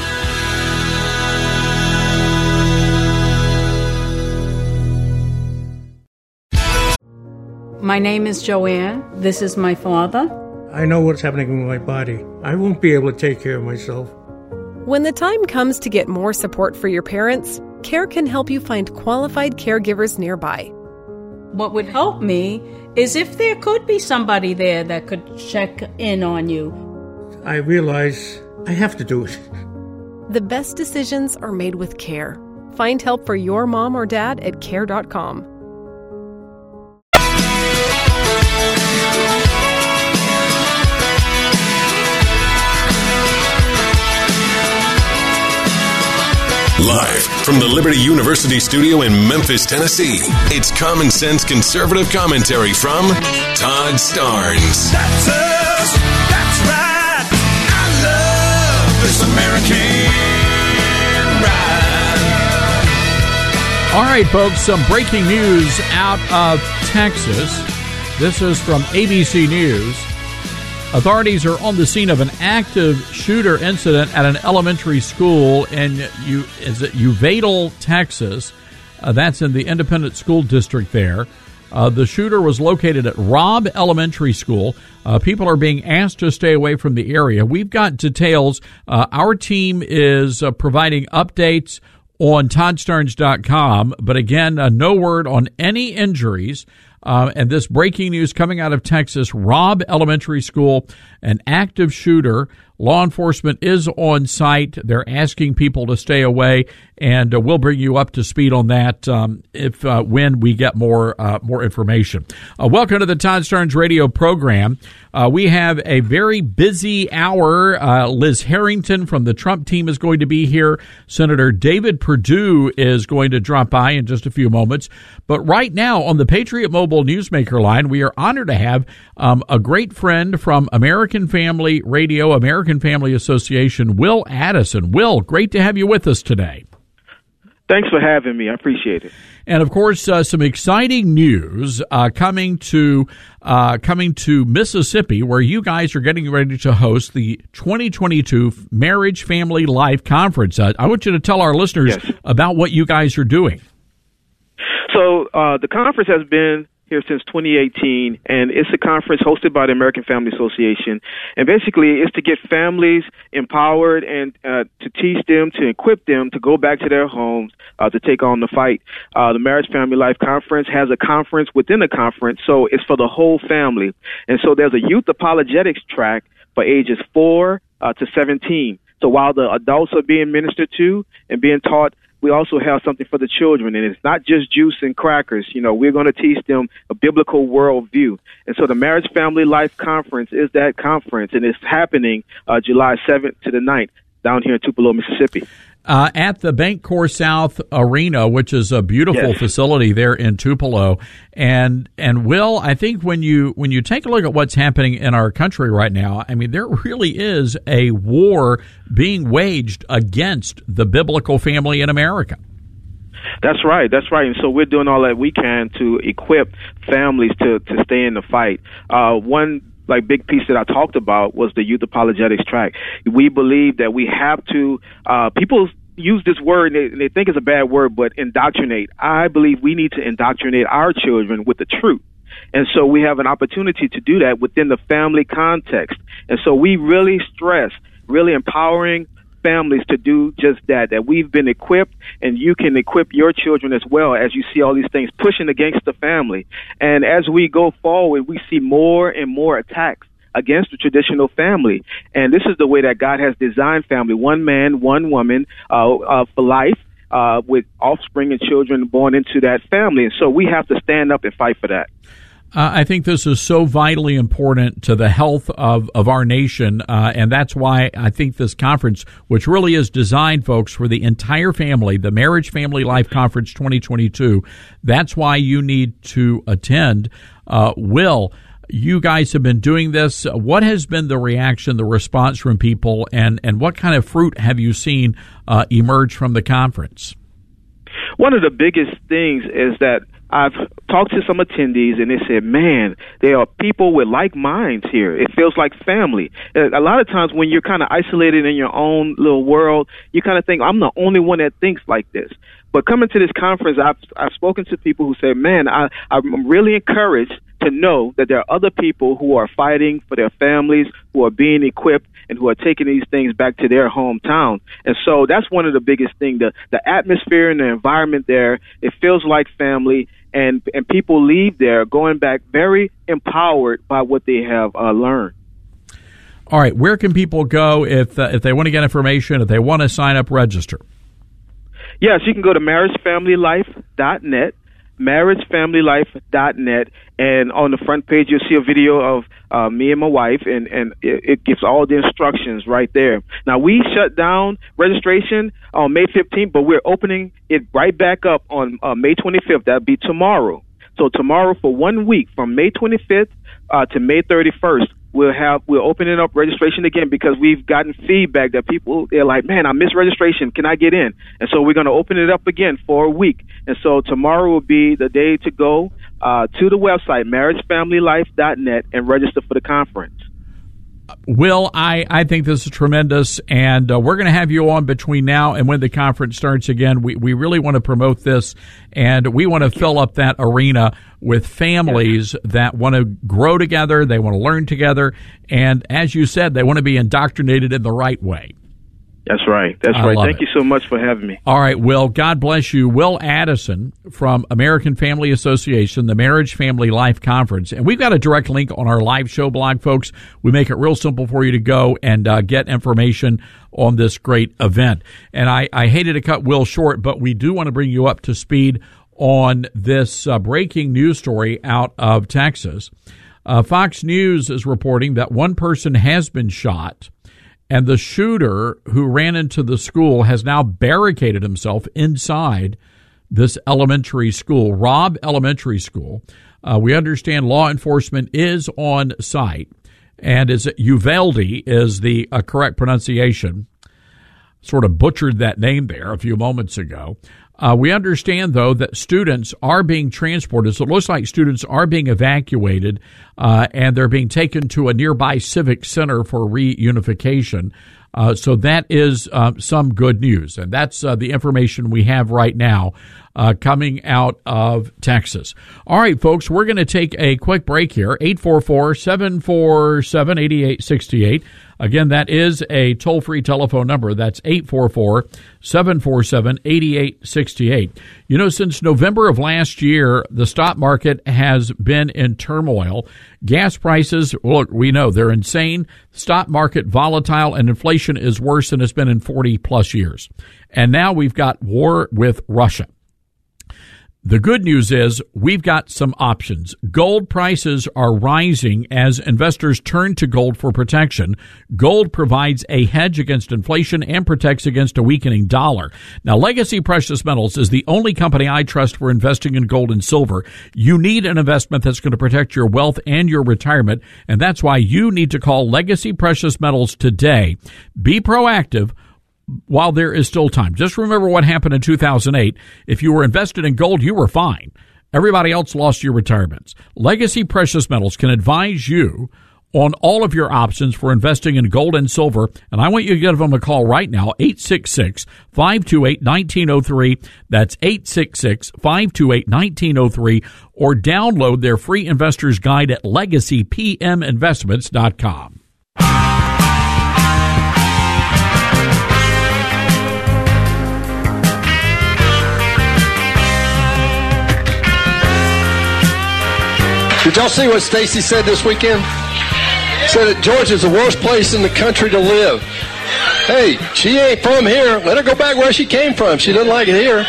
My name is Joanne. This is my father. I know what's happening in my body. I won't be able to take care of myself. When the time comes to get more support for your parents, CARE can help you find qualified caregivers nearby. What would help me is if there could be somebody there that could check in on you. I realize I have to do it. The best decisions are made with CARE. Find help for your mom or dad at care dot com. Live from the Liberty University studio in Memphis, Tennessee, it's Common Sense Conservative Commentary from Todd Starnes. That's us. That's right. I love this American ride. All right, folks, some breaking news out of Texas. This is from A B C News. Authorities are on the scene of an active shooter incident at an elementary school in U- is it Uvalde, Texas. Uh, that's in the Independent School District there. Uh, the shooter was located at Robb Elementary School. Uh, people are being asked to stay away from the area. We've got details. Uh, our team is uh, providing updates on Todd Starnes dot com, but again, uh, no word on any injuries. Uh, and this breaking news coming out of Texas, Robb Elementary School, an active shooter. Law enforcement is on site. They're asking people to stay away, and uh, we'll bring you up to speed on that um, if uh, when we get more uh, more information. Uh, welcome to the Todd Starnes Radio program. Uh, we have a very busy hour. Uh, Liz Harrington from the Trump team is going to be here. Senator David Perdue is going to drop by in just a few moments. But right now on the Patriot Mobile Newsmaker line, we are honored to have um, a great friend from American Family Radio, American Family Association, Will Addison. Will, great to have you with us today. Thanks for having me. I appreciate it. And of course, uh, some exciting news uh, coming to uh, coming to Mississippi, where you guys are getting ready to host the twenty twenty-two Marriage Family Life Conference. Uh, I want you to tell our listeners yes. about what you guys are doing. So uh, the conference has been here since twenty eighteen, and it's a conference hosted by the American Family Association. And basically, it's to get families empowered and uh, to teach them, to equip them to go back to their homes, uh, to take on the fight. Uh, the Marriage Family Life Conference has a conference within a conference, so it's for the whole family. And so there's a youth apologetics track for ages four uh, to seventeen. So while the adults are being ministered to and being taught, we also have something for the children, and it's not just juice and crackers. You know, we're going to teach them a biblical worldview. And so the Marriage Family Life Conference is that conference, and it's happening uh, July seventh to the ninth down here in Tupelo, Mississippi. Uh, at the Bank Corps South Arena, which is a beautiful yes. facility there in Tupelo. And, and Will, I think when you, when you take a look at what's happening in our country right now, I mean, there really is a war being waged against the biblical family in America. That's right. That's right. And so we're doing all that we can to equip families to, to stay in the fight. Uh, one like big piece that I talked about was the youth apologetics track. We believe that we have to, uh, people use this word and they, and they think it's a bad word, but indoctrinate. I believe we need to indoctrinate our children with the truth. And so we have an opportunity to do that within the family context. And so we really stress really empowering families to do just that, that we've been equipped, and you can equip your children as well as you see all these things pushing against the family. And as we go forward, we see more and more attacks against the traditional family. And this is the way that God has designed family: one man, one woman, uh, uh, for life, uh, with offspring and children born into that family. And so we have to stand up and fight for that. Uh, I think this is so vitally important to the health of, of our nation, uh, and that's why I think this conference, which really is designed, folks, for the entire family, the Marriage Family Life Conference twenty twenty-two, that's why you need to attend. Uh, Will, you guys have been doing this. What has been the reaction, the response from people, and, and what kind of fruit have you seen uh, emerge from the conference? One of the biggest things is that I've talked to some attendees, and they said, man, there are people with like minds here. It feels like family. A lot of times when you're kind of isolated in your own little world, you kind of think, I'm the only one that thinks like this. But coming to this conference, I've, I've spoken to people who say, man, I, I'm really encouraged to know that there are other people who are fighting for their families, who are being equipped, and who are taking these things back to their hometown. And so that's one of the biggest things, the, the atmosphere and the environment there. It feels like family, and, and people leave there going back very empowered by what they have uh, learned. All right, where can people go if uh, if they want to get information, if they want to sign up, register? Yes, you can go to marriage family life dot net. marriage family life dot net, and on the front page you'll see a video of uh, me and my wife, and, and it, it gives all the instructions right there. Now, we shut down registration on May fifteenth, but we're opening it right back up on uh, May twenty-fifth. That'll be tomorrow. So tomorrow, for one week, from May twenty-fifth uh, to May thirty-first, we'll have we're opening up registration again, because we've gotten feedback that people, they're like, man, I missed registration. Can I get in? And so we're going to open it up again for a week. And so tomorrow will be the day to go uh, to the website, marriage family life dot net, and register for the conference. Will, I, I think this is tremendous, and uh, we're going to have you on between now and when the conference starts again. We we really want to promote this, and we want to fill up that arena with families that want to grow together, they want to learn together, and as you said, they want to be indoctrinated in the right way. That's right. That's I right. love Thank it. you so much for having me. All right, Will, God bless you. Will Addison from American Family Association, the Marriage Family Life Conference. And we've got a direct link on our live show blog, folks. We make it real simple for you to go and uh, get information on this great event. And I, I hated to cut Will short, but we do want to bring you up to speed on this uh, breaking news story out of Texas. Uh, Fox News is reporting that one person has been shot, and the shooter who ran into the school has now barricaded himself inside this elementary school, Robb Elementary School. Uh, we understand law enforcement is on site, and is Uvalde is the uh, correct pronunciation. Sort of butchered that name there a few moments ago. Uh, we understand, though, that students are being transported. So it looks like students are being evacuated, uh, and they're being taken to a nearby civic center for reunification. Uh, so that is uh, some good news. And that's uh, the information we have right now uh, coming out of Texas. All right, folks, we're going to take a quick break here. eight four four, seven four seven, eight eight six eight. Again, that is a toll-free telephone number. That's eight four four, seven four seven, eight eight six eight. You know, since November of last year, the stock market has been in turmoil. Gas prices, look, we know they're insane. Stock market volatile, and inflation is worse than it's been in forty plus years. And now we've got war with Russia. The good news is we've got some options. Gold prices are rising as investors turn to gold for protection. Gold provides a hedge against inflation and protects against a weakening dollar. Now, Legacy Precious Metals is the only company I trust for investing in gold and silver. You need an investment that's going to protect your wealth and your retirement, and that's why you need to call Legacy Precious Metals today. Be proactive while there is still time. Just remember what happened in two thousand eight. If you were invested in gold, you were fine. Everybody else lost your retirements. Legacy Precious Metals can advise you on all of your options for investing in gold and silver, and I want you to give them a call right now, eight six six, five two eight, one nine zero three. That's eight six six, five two eight, one nine zero three, or download their free investor's guide at legacy p m investments dot com. Did y'all see what Stacey said this weekend? Said that Georgia's the worst place in the country to live. Hey, she ain't from here. Let her go back where she came from. She doesn't like it here.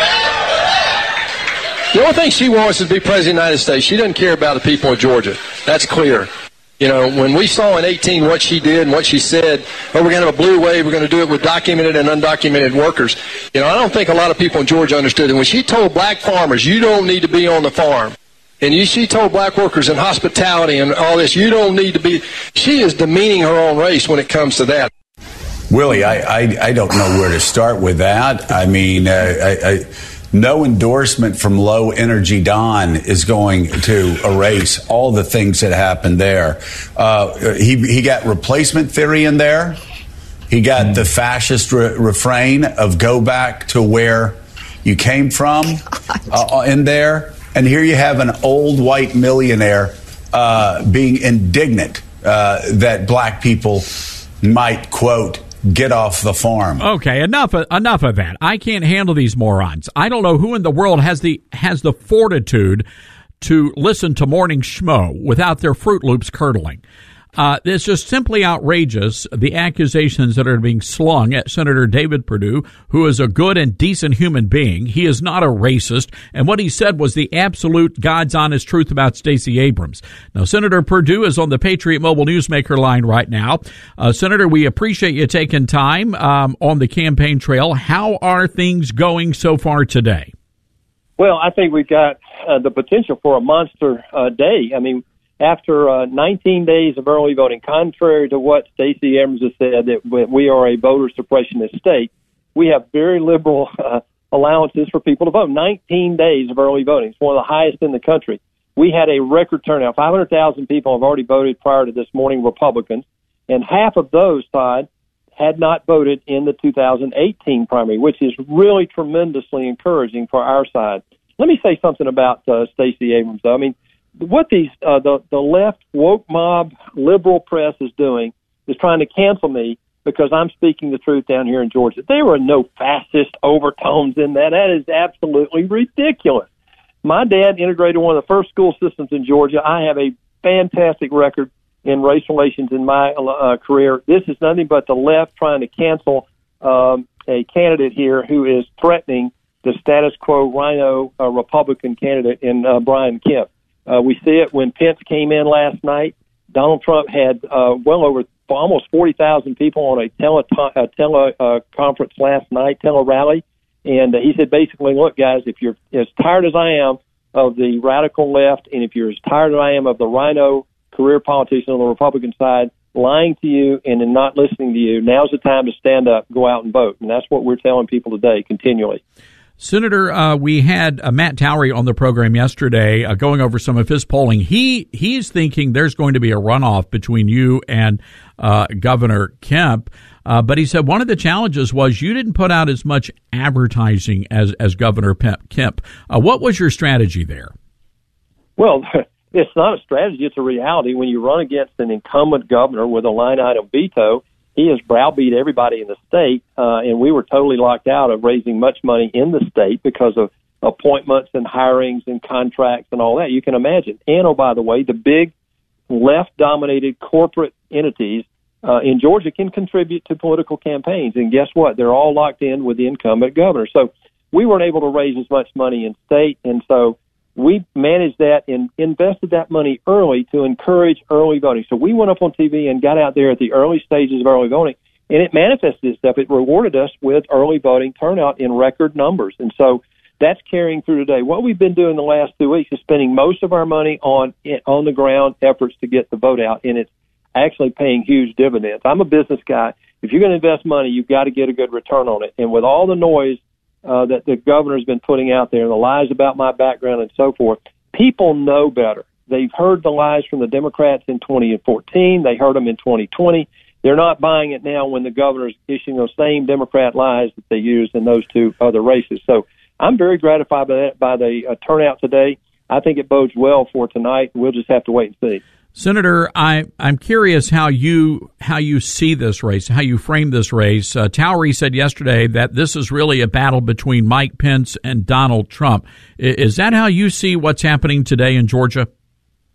The only thing she wants is to be president of the United States. She doesn't care about the people of Georgia. That's clear. You know, when we saw in eighteen what she did and what she said, oh, we're going to have a blue wave, we're going to do it with documented and undocumented workers. You know, I don't think a lot of people in Georgia understood it. When she told black farmers, you don't need to be on the farm, and you, she told black workers in hospitality and all this, you don't need to be, she is demeaning her own race when it comes to that. Willie, I, I, I don't know where to start with that. I mean, uh, I, I no endorsement from Low Energy Don is going to erase all the things that happened there. Uh, he he got replacement theory in there. He got the fascist re- refrain of go back to where you came from uh, in there. And here you have an old white millionaire uh, being indignant uh, that black people might, quote, get off the farm. Okay, enough of, enough of that. I can't handle these morons. I don't know who in the world has the has the fortitude to listen to Morning Schmo without their Fruit Loops curdling. Uh, it's just simply outrageous, the accusations that are being slung at Senator David Perdue, who is a good and decent human being. He is not a racist, and what he said was the absolute God's honest truth about Stacey Abrams. Now, Senator Perdue is on the Patriot Mobile Newsmaker line right now. Uh, Senator, we appreciate you taking time um, on the campaign trail. How are things going so far today? Well, I think we've got uh, the potential for a monster uh, day. I mean, After uh, nineteen days of early voting, contrary to what Stacey Abrams has said, that we are a voter suppressionist state, we have very liberal uh, allowances for people to vote. nineteen days of early voting. It's one of the highest in the country. We had a record turnout. five hundred thousand people have already voted prior to this morning, Republicans, and half of those, Todd, had not voted in the two thousand eighteen primary, which is really tremendously encouraging for our side. Let me say something about uh, Stacey Abrams, though. I mean, what these uh, the the left woke mob liberal press is doing is trying to cancel me because I'm speaking the truth down here in Georgia. There were no fascist overtones in that. That is absolutely ridiculous. My dad integrated one of the first school systems in Georgia. I have a fantastic record in race relations in my uh, career. This is nothing but the left trying to cancel um, a candidate here who is threatening the status quo rhino uh, Republican candidate in uh, Brian Kemp. Uh, we see it when Pence came in last night. Donald Trump had uh, well over almost forty thousand people on a tele a tele uh, conference last night, tele rally, and uh, he said basically, look, guys, if you're as tired as I am of the radical left, and if you're as tired as I am of the rhino career politician on the Republican side lying to you and in not listening to you, now's the time to stand up, go out and vote, and that's what we're telling people today continually. Senator, uh, we had uh, Matt Towery on the program yesterday uh, going over some of his polling. He he's thinking there's going to be a runoff between you and uh, Governor Kemp. Uh, but he said one of the challenges was you didn't put out as much advertising as, as Governor Kemp. Uh, what was your strategy there? Well, it's not a strategy. It's a reality. When you run against an incumbent governor with a line-item veto, he has browbeat everybody in the state, uh, and we were totally locked out of raising much money in the state because of appointments and hirings and contracts and all that. You can imagine. And, oh, by the way, the big left-dominated corporate entities uh, in Georgia can contribute to political campaigns. And guess what? They're all locked in with the incumbent governor. So we weren't able to raise as much money in state, and so we managed that and invested that money early to encourage early voting. So we went up on T V and got out there at the early stages of early voting, and it manifested itself. It rewarded us with early voting turnout in record numbers. And so that's carrying through today. What we've been doing the last two weeks is spending most of our money on on the ground efforts to get the vote out, and it's actually paying huge dividends. I'm a business guy. If you're going to invest money, you've got to get a good return on it. And with all the noise Uh, that the governor's been putting out there, the lies about my background and so forth, people know better. They've heard the lies from the Democrats in twenty fourteen. They heard them in twenty twenty. They're not buying it now when the governor's issuing those same Democrat lies that they used in those two other races. So I'm very gratified by that, by the uh, turnout today. I think it bodes well for tonight. We'll just have to wait and see. Senator, I, I'm curious how you how you see this race, how you frame this race. Uh, Towery said yesterday that this is really a battle between Mike Pence and Donald Trump. I, is that how you see what's happening today in Georgia?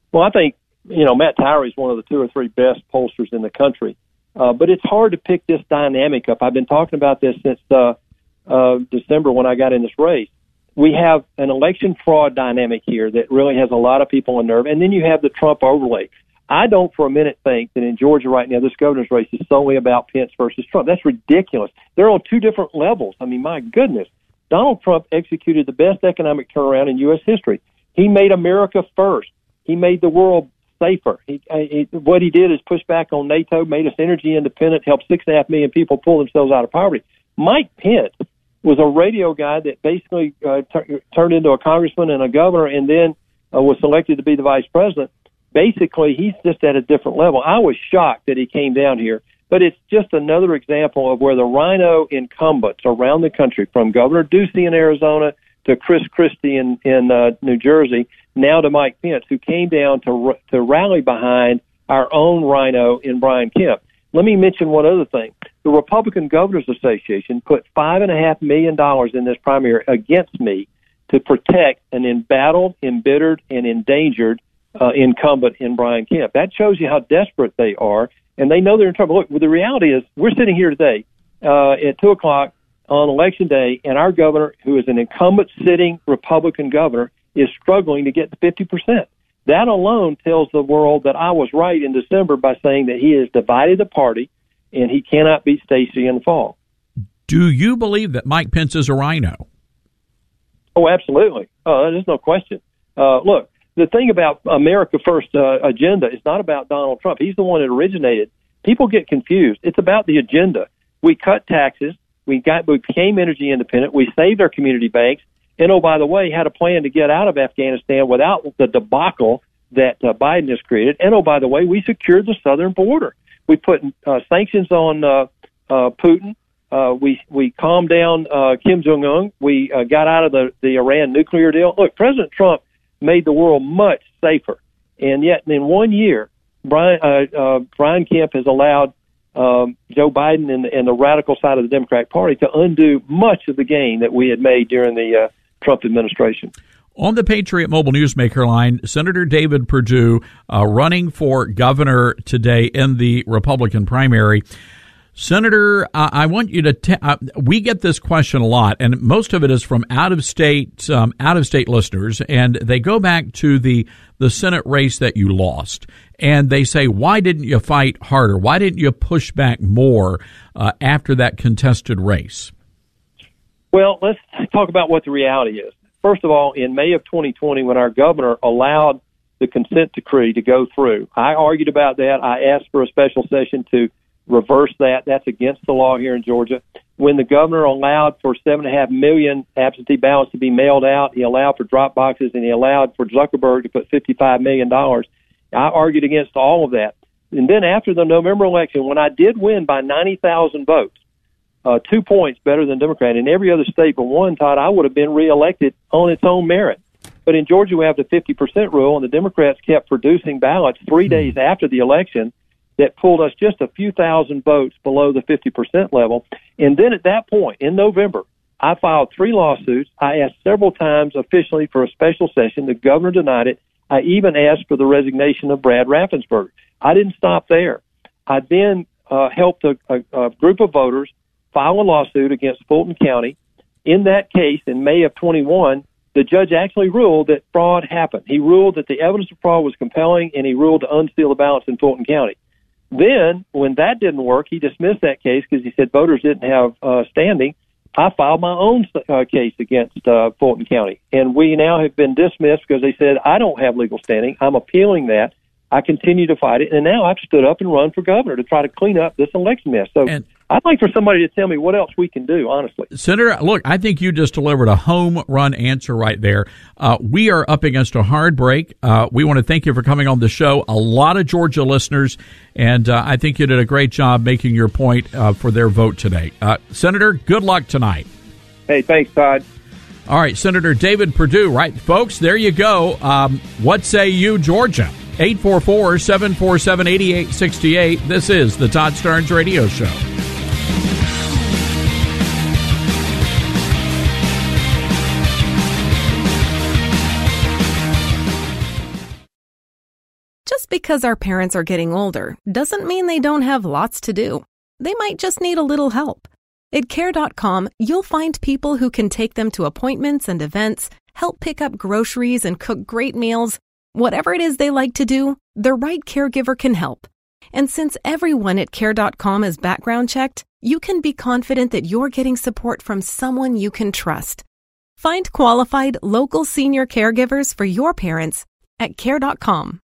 Well, I think, you know, Matt Tyree is one of the two or three best pollsters in the country. Uh, but it's hard to pick this dynamic up. I've been talking about this since uh, uh, December when I got in this race. We have an election fraud dynamic here that really has a lot of people on nerve. And then you have the Trump overlay. I don't for a minute think that in Georgia right now, this governor's race is solely about Pence versus Trump. That's ridiculous. They're on two different levels. I mean, my goodness. Donald Trump executed the best economic turnaround in U S history. He made America first. He made the world safer. He, he, what he did is push back on NATO, made us energy independent, helped six and a half million people pull themselves out of poverty. Mike Pence was a radio guy that basically uh, t- turned into a congressman and a governor and then uh, was selected to be the vice president. Basically, he's just at a different level. I was shocked that he came down here, but it's just another example of where the rhino incumbents around the country, from Governor Ducey in Arizona to Chris Christie in, in uh, New Jersey, now to Mike Pence, who came down to to rally behind our own rhino in Brian Kemp. Let me mention one other thing. The Republican Governors Association put five and a half million dollars in this primary against me to protect an embattled, embittered, and endangered uh, incumbent in Brian Kemp. That shows you how desperate they are, and they know they're in trouble. Look, well, the reality is we're sitting here today uh, at two o'clock on Election Day, and our governor, who is an incumbent sitting Republican governor, is struggling to get to fifty percent. That alone tells the world that I was right in December by saying that he has divided the party and he cannot beat Stacey in the fall. Do you believe that Mike Pence is a rhino? Oh, absolutely. Uh, there's no question. Uh, look, the thing about America First uh, agenda is not about Donald Trump. He's the one that originated. People get confused. It's about the agenda. We cut taxes. We got we became energy independent. We saved our community banks. And, oh, by the way, had a plan to get out of Afghanistan without the debacle that uh, Biden has created. And, oh, by the way, we secured the southern border. We put uh, sanctions on uh, uh, Putin. Uh, we we calmed down uh, Kim Jong-un. We uh, got out of the, the Iran nuclear deal. Look, President Trump made the world much safer. And yet in one year, Brian, uh, uh, Brian Kemp has allowed um, Joe Biden and, and the radical side of the Democratic Party to undo much of the gain that we had made during the uh, Trump administration. On the Patriot Mobile Newsmaker line, Senator David Perdue uh, running for governor today in the Republican primary. Senator, uh, I want you to. T- uh, we get this question a lot, and most of it is from out of state, um, out of state listeners, and they go back to the the Senate race that you lost, and they say, "Why didn't you fight harder? Why didn't you push back more uh, after that contested race?" Well, let's talk about what the reality is. First of all, in May of twenty twenty, when our governor allowed the consent decree to go through, I argued about that. I asked for a special session to reverse that. That's against the law here in Georgia. When the governor allowed for seven and a half million absentee ballots to be mailed out, he allowed for drop boxes, and he allowed for Zuckerberg to put fifty-five million dollars. I argued against all of that. And then after the November election, when I did win by ninety thousand votes, Uh, two points better than Democrat. In every other state but one, Todd, I would have been reelected on its own merit. But in Georgia, we have the fifty percent rule, and the Democrats kept producing ballots three days after the election that pulled us just a few thousand votes below the fifty percent level. And then at that point, in November, I filed three lawsuits. I asked several times officially for a special session. The governor denied it. I even asked for the resignation of Brad Raffensperger. I didn't stop there. I then uh, helped a, a, a group of voters file a lawsuit against Fulton County. In that case, in May of twenty-one, the judge actually ruled that fraud happened. He ruled that the evidence of fraud was compelling, and he ruled to unseal the ballots in Fulton County. Then, when that didn't work, he dismissed that case because he said voters didn't have uh, standing. I filed my own uh, case against uh, Fulton County, and we now have been dismissed because they said I don't have legal standing. I'm appealing that. I continue to fight it, and now I've stood up and run for governor to try to clean up this election mess. So and, I'd like for somebody to tell me what else we can do, honestly. Senator, look, I think you just delivered a home run answer right there. Uh, we are up against a hard break. Uh, we want to thank you for coming on the show. A lot of Georgia listeners, and uh, I think you did a great job making your point uh, for their vote today. Uh, Senator, good luck tonight. Hey, thanks, Todd. All right, Senator David Perdue, right, folks, there you go. Um, what say you, Georgia? eight four four, seven four seven, eight eight six eight. This is the Todd Starnes Radio Show. because our parents are getting older doesn't mean they don't have lots to do. They might just need a little help. At care dot com, you'll find people who can take them to appointments and events, help pick up groceries and cook great meals. Whatever it is they like to do, the right caregiver can help. And since everyone at care dot com is background checked, you can be confident that you're getting support from someone you can trust. Find qualified local senior caregivers for your parents at care dot com.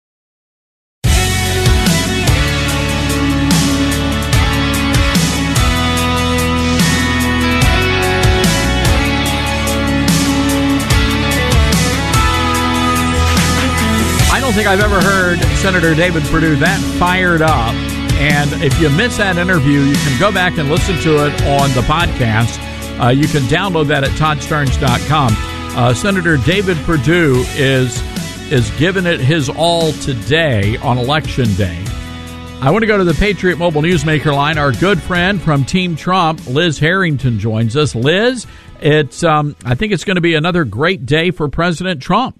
I don't think I've ever heard Senator David Perdue that fired up. And if you miss that interview, you can go back and listen to it on the podcast. Uh, you can download that at todd starnes dot com. Uh, Senator David Perdue is is giving it his all today on Election Day. I want to go to the Patriot Mobile Newsmaker line. Our good friend from Team Trump, Liz Harrington, joins us. Liz, it's um, I think it's going to be another great day for President Trump.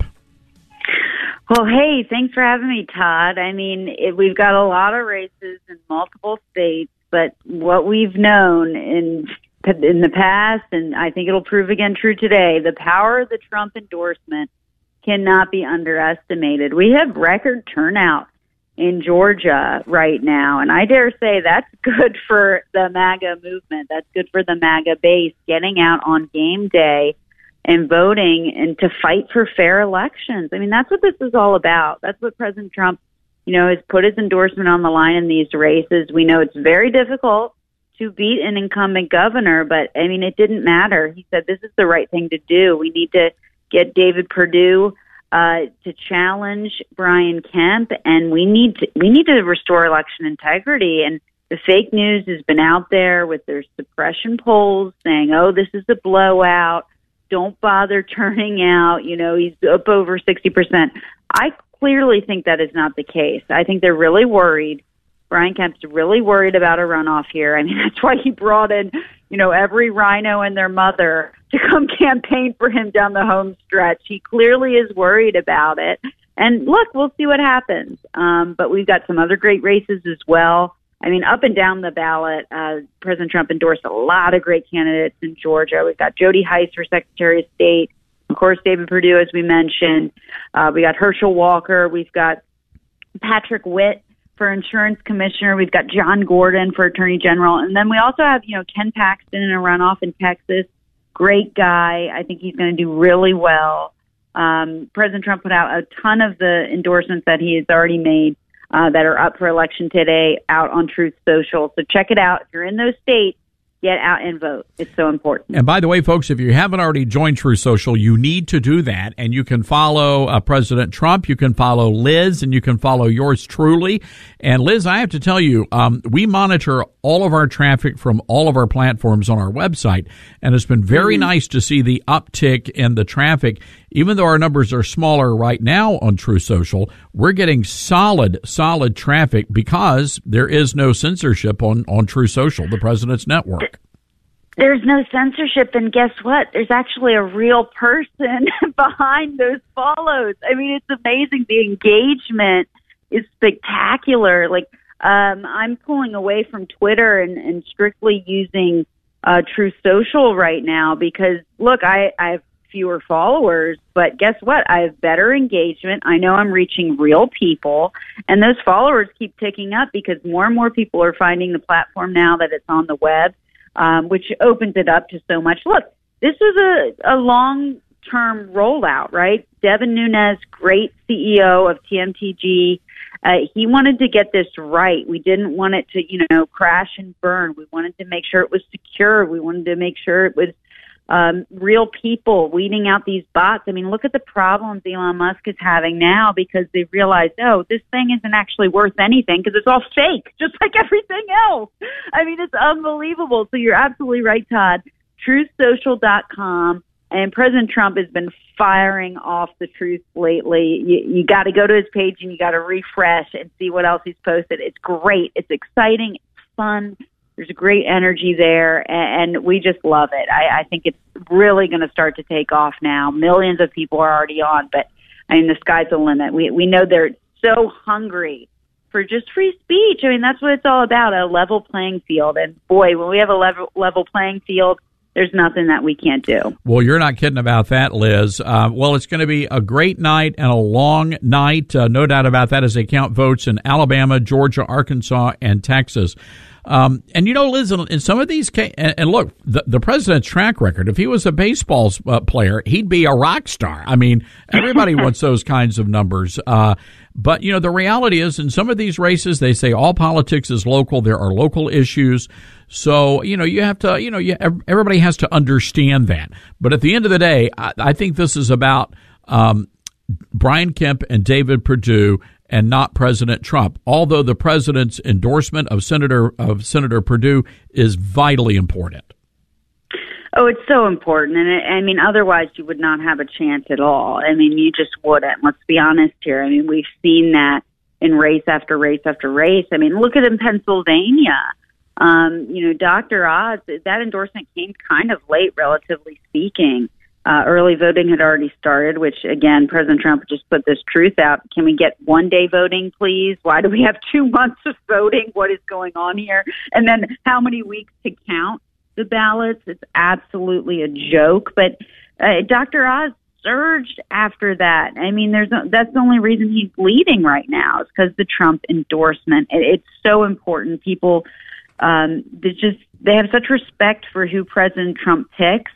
Well, hey, thanks for having me, Todd. I mean, it, we've got a lot of races in multiple states, but what we've known in in the past, and I think it'll prove again true today, the power of the Trump endorsement cannot be underestimated. We have record turnout in Georgia right now, and I dare say that's good for the MAGA movement. That's good for the MAGA base getting out on game day and voting and to fight for fair elections. I mean, that's what this is all about. That's what President Trump, you know, has put his endorsement on the line in these races. We know it's very difficult to beat an incumbent governor, but, I mean, it didn't matter. He said this is the right thing to do. We need to get David Perdue uh, to challenge Brian Kemp, and we need to, we need to restore election integrity. And the fake news has been out there with their suppression polls saying, oh, this is a blowout. Don't bother turning out. You know, he's up over sixty percent. I clearly think that is not the case. I think they're really worried. Brian Kemp's really worried about a runoff here. I mean, that's why he brought in, you know, every rhino and their mother to come campaign for him down the home stretch. He clearly is worried about it. And look, we'll see what happens. Um, but we've got some other great races as well. I mean, up and down the ballot, uh, President Trump endorsed a lot of great candidates in Georgia. We've got Jody Hice for Secretary of State. Of course, David Perdue, as we mentioned. Uh, we got Herschel Walker. We've got Patrick Witt for Insurance Commissioner. We've got John Gordon for Attorney General. And then we also have, you know, Ken Paxton in a runoff in Texas. Great guy. I think he's going to do really well. Um, President Trump put out a ton of the endorsements that he has already made Uh, that are up for election today out on Truth Social. So check it out. If you're in those states, get out and vote. It's so important. And by the way, folks, if you haven't already joined Truth Social, you need to do that. And you can follow uh, President Trump. You can follow Liz, and you can follow yours truly. And Liz, I have to tell you, um, we monitor all of our traffic from all of our platforms on our website. And it's been very mm-hmm. nice to see the uptick in the traffic. Even though our numbers are smaller right now on Truth Social, we're getting solid, solid traffic because there is no censorship on, on Truth Social, the President's network. There's no censorship, and guess what? There's actually a real person behind those follows. I mean, it's amazing. The engagement is spectacular. Like, um, I'm pulling away from Twitter and, and strictly using uh, Truth Social right now because, look, I, I have fewer followers, but guess what? I have better engagement. I know I'm reaching real people, and those followers keep ticking up because more and more people are finding the platform now that it's on the web, um, which opens it up to so much. Look, this is a, a long-term rollout, right? Devin Nunes, great C E O of T M T G. Uh, he wanted to get this right. We didn't want it to, you know, crash and burn. We wanted to make sure it was secure. We wanted to make sure it was Um, real people weeding out these bots. I mean, look at the problems Elon Musk is having now because they've realized, oh, this thing isn't actually worth anything because it's all fake, just like everything else. I mean, it's unbelievable. So you're absolutely right, Todd. truth social dot com. And President Trump has been firing off the truth lately. You, you got to go to his page and you got to refresh and see what else he's posted. It's great. It's exciting. It's fun. There's a great energy there, and we just love it. I, I think it's really going to start to take off now. Millions of people are already on, but I mean, the sky's the limit. We we know there are so hungry for just free speech. I mean, that's what it's all about, a level playing field. And boy, when we have a level, level playing field, there's nothing that we can't do. Well, you're not kidding about that, Liz. Uh, well, it's going to be a great night and a long night, uh, no doubt about that, as they count votes in Alabama, Georgia, Arkansas, and Texas. Um, and, you know, Liz, in, in some of these cases, and, and look, the, the president's track record, if he was a baseball uh, player, he'd be a rock star. I mean, everybody wants those kinds of numbers. Uh, but, you know, the reality is in some of these races, they say all politics is local. There are local issues. So, you know, you have to, you know, you, everybody has to understand that. But at the end of the day, I, I think this is about um, Brian Kemp and David Perdue and not President Trump, although the president's endorsement of Senator of Senator Perdue is vitally important. Oh, it's so important. And I mean, otherwise you would not have a chance at all. I mean, you just wouldn't. Let's be honest here. I mean, we've seen that in race after race after race. I mean, look at in Pennsylvania. Um, you know, Doctor Oz, that endorsement came kind of late, relatively speaking. Uh, early voting had already started, which, again, President Trump just put this truth out. Can we get one-day voting, please? Why do we have two months of voting? What is going on here? And then how many weeks to count the ballots? It's absolutely a joke. But uh, Doctor Oz surged after that. I mean, there's no, that's the only reason he's leading right now is because the Trump endorsement. It, it's so important. People, um, they just they have such respect for who President Trump picks.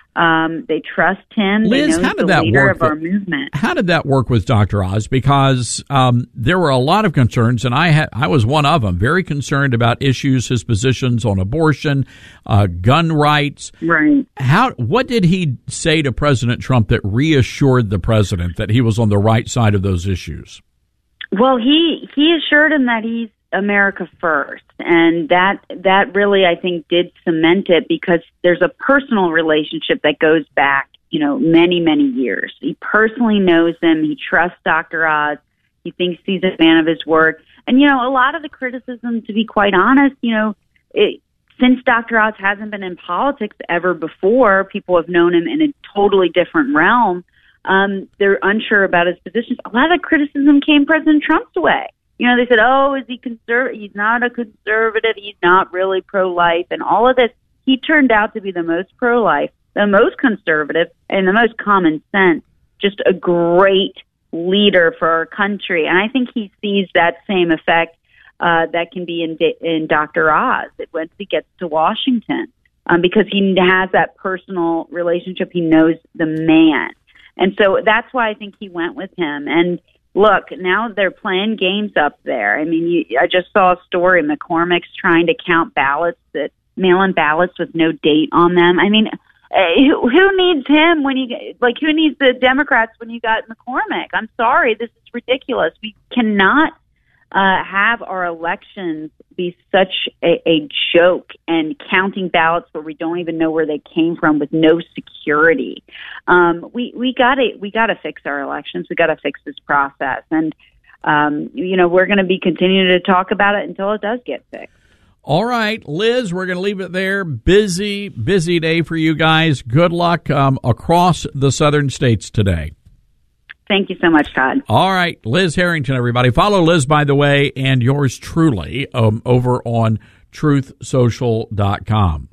Um, they trust him. Liz, they know how he's did the that leader work? of our movement. How did that work with Doctor Oz? Because um, there were a lot of concerns, and I had I was one of them. Very concerned about issues, his positions on abortion, uh, gun rights. Right. How? What did he say to President Trump that reassured the president that he was on the right side of those issues? Well, he he assured him that he's America first, and that that really, I think, did cement it because there's a personal relationship that goes back, you know, many, many years. He personally knows him. He trusts Doctor Oz. He thinks he's a man of his word. And, you know, a lot of the criticism, to be quite honest, you know, it, since Doctor Oz hasn't been in politics ever before, people have known him in a totally different realm. Um, they're unsure about his positions. A lot of the criticism came President Trump's way. You know, they said, oh, is he conservative? He's not a conservative. He's not really pro-life. And all of this, he turned out to be the most pro-life, the most conservative, and the most common sense. Just a great leader for our country. And I think he sees that same effect uh, that can be in, in Doctor Oz once he gets to Washington, um, because he has that personal relationship. He knows the man. And so that's why I think he went with him. And look, now they're playing games up there. I mean, you, I just saw a story. McCormick's trying to count ballots, that mail-in ballots with no date on them. I mean, uh, who, who needs him when you like? Who needs the Democrats when you got McCormick? I'm sorry, this is ridiculous. We cannot uh, have our elections be such a, a joke and counting ballots where we don't even know where they came from with no security. Um, we we got to we got to fix our elections. We got to fix this process, and um, you know we're going to be continuing to talk about it until it does get fixed. All right, Liz, we're going to leave it there. Busy, busy day for you guys. Good luck um, across the southern states today. Thank you so much, Todd. All right, Liz Harrington, everybody. Follow Liz, by the way, and yours truly um, over on truth social dot com.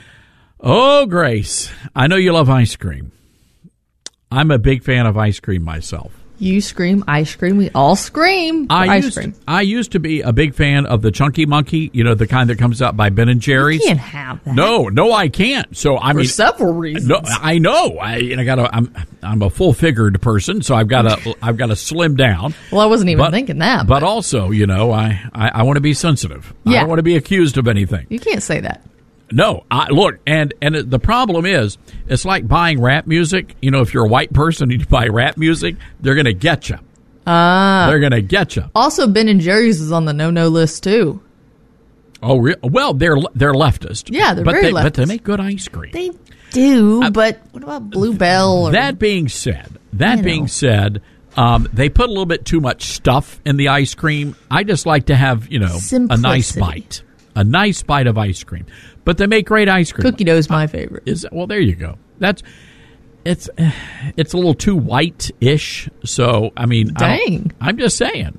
Oh, Grace, I know you love ice cream. I'm a big fan of ice cream myself. You scream, I scream, we all scream for I ice used, cream. I used to be a big fan of the Chunky Monkey, you know, the kind that comes out by Ben and Jerry's. You can't have that. No, no, I can't. So I for mean, several reasons. No, I know. I, and I got a, I'm, I'm a full figured person, so I've got to, I've got to slim down. Well, I wasn't even but, thinking that. But, but also, you know, I, I, I want to be sensitive. Yeah. I don't want to be accused of anything. You can't say that. No, I, look, and and the problem is, it's like buying rap music. You know, if you're a white person and you buy rap music, they're going to get you. Ah, they're going to get you. Also, Ben and Jerry's is on the no-no list too. Oh, re- well, they're they're leftist. Yeah, they're but very they, leftist. But they make good ice cream. They do, uh, but what about Bluebell? Or, that being said, that you being know. said, um, they put a little bit too much stuff in the ice cream. I just like to have, you know, Simplicity. a nice bite, a nice bite of ice cream. But they make great ice cream. Cookie dough is my favorite. Is well, there you go. That's it's it's a little too white-ish. So I mean, dang, I I'm just saying.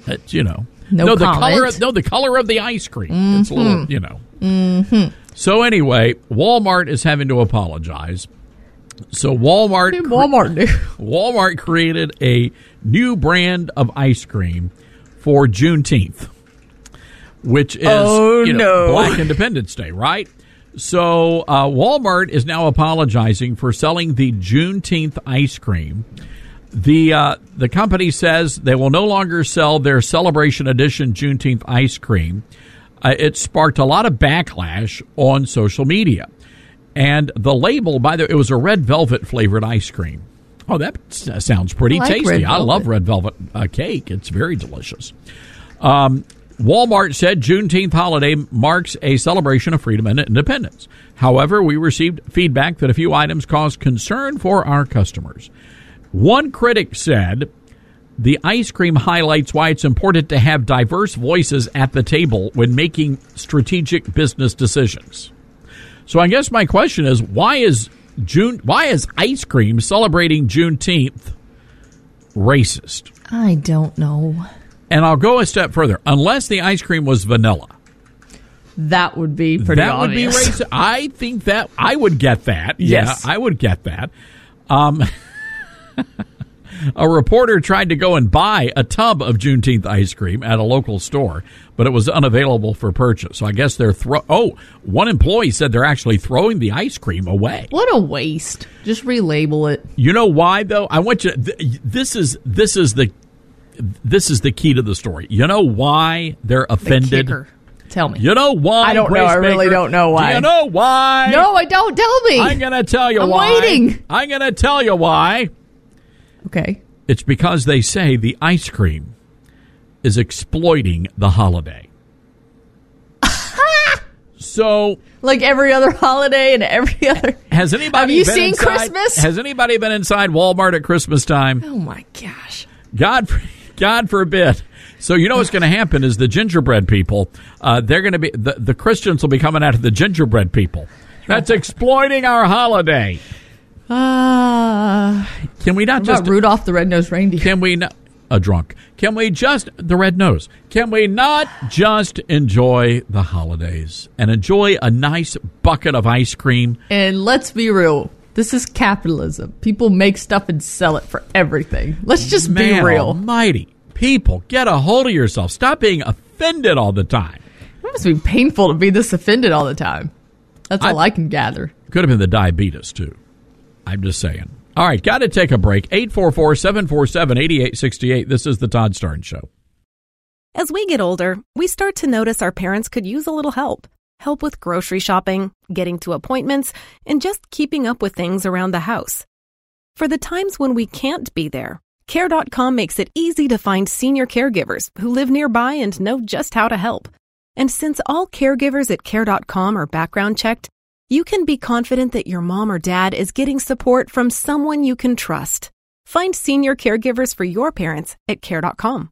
It's, you know. No, no the comment. color. Of, no, the color of the ice cream. Mm-hmm. It's a little, you know. Mm-hmm. So anyway, Walmart is having to apologize. So Walmart, Walmart, Walmart created a new brand of ice cream for Juneteenth, which is oh, you know, no. Black Independence Day, right? So uh, Walmart is now apologizing for selling the Juneteenth ice cream. The uh, the company says they will no longer sell their Celebration Edition Juneteenth ice cream. Uh, it sparked a lot of backlash on social media. And the label, by the way, it was a red velvet flavored ice cream. Oh, that s- sounds pretty I like tasty. I love red velvet uh, cake. It's very delicious. Um, Walmart said Juneteenth holiday marks a celebration of freedom and independence. However, we received feedback that a few items caused concern for our customers. One critic said, the ice cream highlights why it's important to have diverse voices at the table when making strategic business decisions. So I guess my question is, why is June? Why is ice cream celebrating Juneteenth racist? I don't know. And I'll go a step further. Unless the ice cream was vanilla, that would be pretty that obvious. would be racist. I think that I would get that. Yes. Yeah, I would get that. Um, a reporter tried to go and buy a tub of Juneteenth ice cream at a local store, but it was unavailable for purchase. So I guess they're throw. Oh, one employee said they're actually throwing the ice cream away. What a waste! Just relabel it. You know why though? I want you. Th- this is this is the this is the key to the story. You know why they're offended? The kicker. Tell me. You know why? I don't Grace know. I really Baker? don't know why. Do you know why? No, I don't. Tell me. I'm going to tell you I'm why. waiting. I'm going to tell you why. Okay. It's because they say the ice cream is exploiting the holiday. So, like every other holiday and every other. Has anybody Have you been seen inside, Christmas? Has anybody been inside Walmart at Christmas time? Oh my gosh! God, God forbid. So you know what's going to happen is the gingerbread people. Uh, they're going to be the, the Christians will be coming after the gingerbread people. That's exploiting our holiday. Ah, uh, can we not what just about Rudolph the Red-Nosed Reindeer? Can we not a drunk? Can we just the red nose? Can we not just enjoy the holidays and enjoy a nice bucket of ice cream? And let's be real. This is capitalism. People make stuff and sell it for everything. Let's just Man be real. Almighty. People, get a hold of yourself. Stop being offended all the time. It must be painful to be this offended all the time. That's all I, I can gather. Could have been the diabetes, too. I'm just saying. All right, got to take a break. eight four four, seven four seven, eight eight six eight. This is the Todd Starnes Show. As we get older, we start to notice our parents could use a little help. Help with grocery shopping, getting to appointments, and just keeping up with things around the house. For the times when we can't be there, Care dot com makes it easy to find senior caregivers who live nearby and know just how to help. And since all caregivers at Care dot com are background checked, you can be confident that your mom or dad is getting support from someone you can trust. Find senior caregivers for your parents at Care dot com.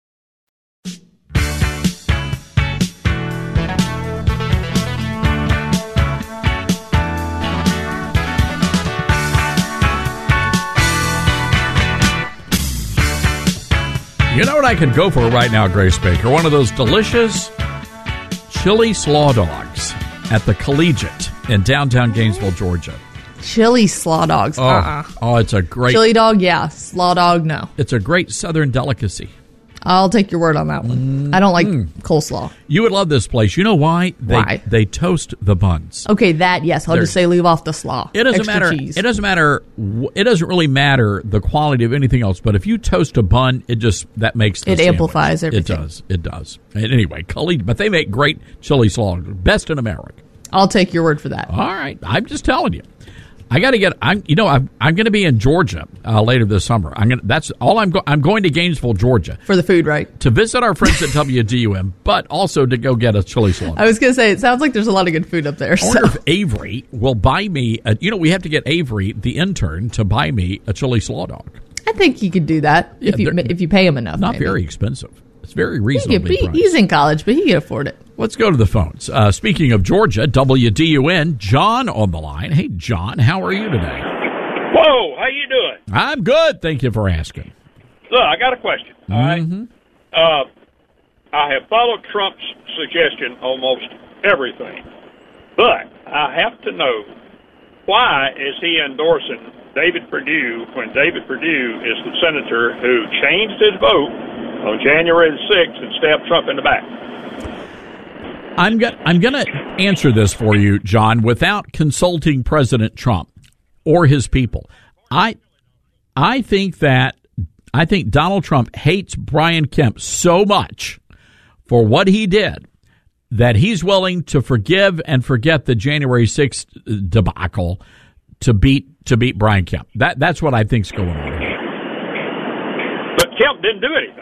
You know what I could go for right now, Grace Baker? One of those delicious chili slaw dogs at the Collegiate in downtown Gainesville, Georgia. Chili slaw dogs. Oh, uh-uh. oh, it's a great... Chili dog, yeah. Slaw dog, no. It's a great southern delicacy. I'll take your word on that one. Mm. I don't like mm. coleslaw. You would love this place. You know why? They, why? They toast the buns. Okay, that, yes. I'll They're, just say leave off the slaw. It doesn't Extra matter. Cheese. It doesn't matter. It doesn't really matter the quality of anything else. But if you toast a bun, it just that makes the it sandwich. amplifies everything. It does. It does. And anyway, Collegiate, but they make great chili slaw, best in America. I'll take your word for that. All right, I'm just telling you. I got to get. I'm. You know, I'm. I'm going to be in Georgia uh, later this summer. I'm going. That's all. I'm. Go, I'm going to Gainesville, Georgia, for the food, right? To visit our friends at W D U M, but also to go get a chili slaw. I was going to say it sounds like there's a lot of good food up there. I wonder so. if Avery will buy me. A, you know, we have to get Avery, the intern, to buy me a chili slaw dog. I think he could do that yeah, if you if you pay him enough. Not maybe. very expensive. It's very reasonably he priced. He's in college, but he can afford it. Let's go to the phones. Uh, speaking of Georgia, W D U N, John on the line. Hey, John, how are you today? Whoa, how you doing? I'm good. Thank you for asking. Look, I got a question. All mm-hmm. right. uh, I have followed Trump's suggestion almost everything, but I have to know, why is he endorsing David Perdue when David Perdue is the senator who changed his vote on January the sixth and stabbed Trump in the back? I'm go- I'm going to answer this for you, John, without consulting President Trump or his people. I I think that I think Donald Trump hates Brian Kemp so much for what he did that he's willing to forgive and forget the January sixth debacle to beat to beat Brian Kemp. That that's what I think's going on here. But Kemp didn't do anything.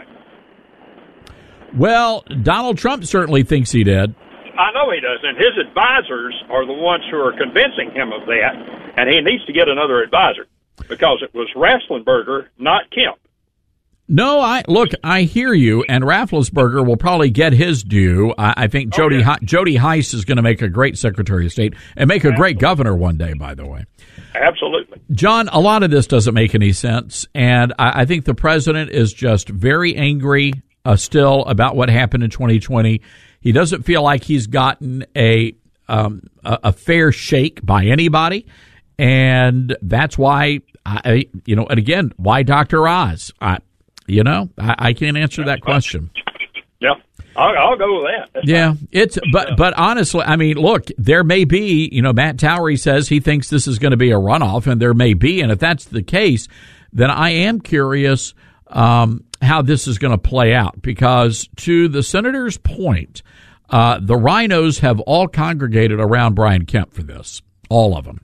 Well, Donald Trump certainly thinks he did. I know he does, and his advisors are the ones who are convincing him of that, and he needs to get another advisor because it was Raffensperger, not Kemp. No, I look, I hear you, and Raffensperger will probably get his due. I, I think Jody oh, yeah. Jody Heiss is going to make a great Secretary of State and make a Absolutely. great governor one day, by the way. Absolutely. John, a lot of this doesn't make any sense, and I, I think the president is just very angry uh, still about what happened in twenty twenty. He doesn't feel like he's gotten a um, a, a fair shake by anybody, and that's why I, you know, and again, why Doctor Oz? I, you know, I, I can't answer that question. Yeah, I'll, I'll go with that. That's yeah, fine. it's but but honestly, I mean, look, there may be, you know, Matt Towery says he thinks this is going to be a runoff, and there may be, and if that's the case, then I am curious um, how this is going to play out, because to the senator's point, uh, the rhinos have all congregated around Brian Kemp for this, all of them.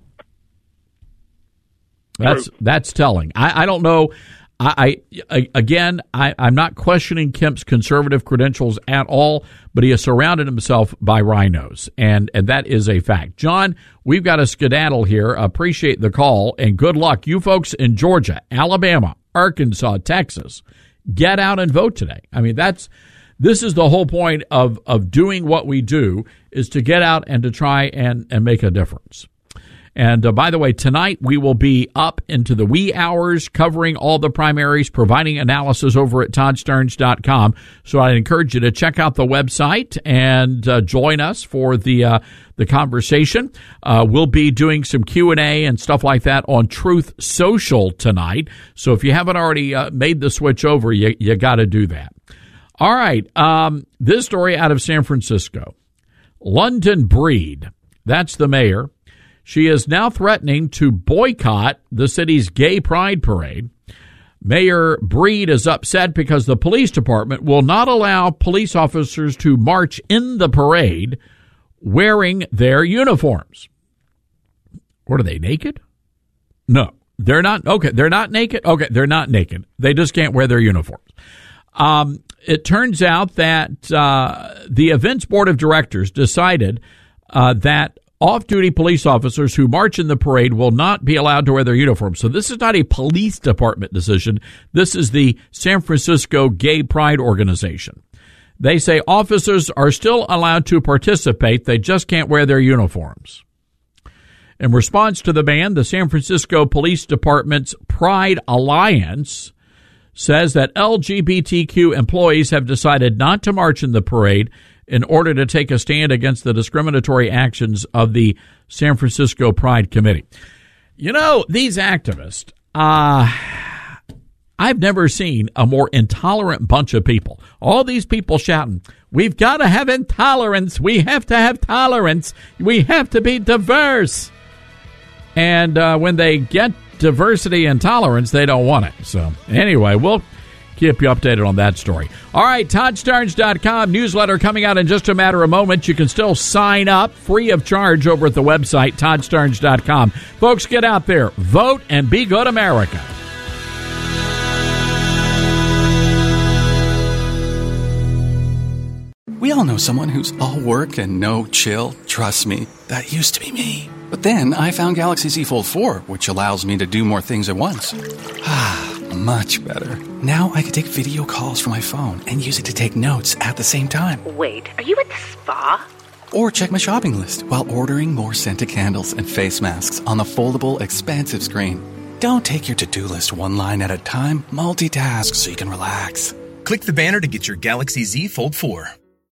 That's that's telling. I, I don't know. I, I again, I, I'm not questioning Kemp's conservative credentials at all, but he has surrounded himself by rhinos, and, and that is a fact. John, we've got a skedaddle here. Appreciate the call, and good luck. You folks in Georgia, Alabama, Arkansas, Texas, get out and vote today. I mean, that's this is the whole point of, of doing what we do, is to get out and to try and, and make a difference. And uh, by the way, tonight we will be up into the wee hours covering all the primaries, providing analysis over at Todd Starnes dot com. So I encourage you to check out the website and uh, join us for the uh, the conversation. Uh, we'll be doing some Q and A and stuff like that on Truth Social tonight. So if you haven't already uh, made the switch over, you, you got to do that. All right. Um, this story out of San Francisco. London Breed, that's the mayor. She is now threatening to boycott the city's gay pride parade. Mayor Breed is upset because the police department will not allow police officers to march in the parade wearing their uniforms. What are they, naked? No, they're not. Okay, they're not naked. Okay, they're not naked. They just can't wear their uniforms. Um, it turns out that uh, the events board of directors decided uh, that off-duty police officers who march in the parade will not be allowed to wear their uniforms. So this is not a police department decision. This is the San Francisco Gay Pride Organization. They say officers are still allowed to participate. They just can't wear their uniforms. In response to the ban, the San Francisco Police Department's Pride Alliance says that L G B T Q employees have decided not to march in the parade in order to take a stand against the discriminatory actions of the San Francisco Pride Committee. You know, these activists, uh, I've never seen a more intolerant bunch of people. All these people shouting, we've got to have intolerance. We have to have tolerance. We have to be diverse. And uh, when they get diversity and tolerance, they don't want it. So anyway, we'll keep you updated on that story. All right, Todd Starnes dot com newsletter coming out in just a matter of moments. You can still sign up free of charge over at the website, Todd Starnes dot com. Folks, get out there, vote, and be good America. We all know someone who's all work and no chill. Trust me, that used to be me. But then I found Galaxy Z Fold four, which allows me to do more things at once. Ah, much better. Now I can take video calls from my phone and use it to take notes at the same time. Wait, are you at the spa? Or check my shopping list while ordering more scented candles and face masks on the foldable, expansive screen. Don't take your to-do list one line at a time. Multitask so you can relax. Click the banner to get your Galaxy Z Fold four.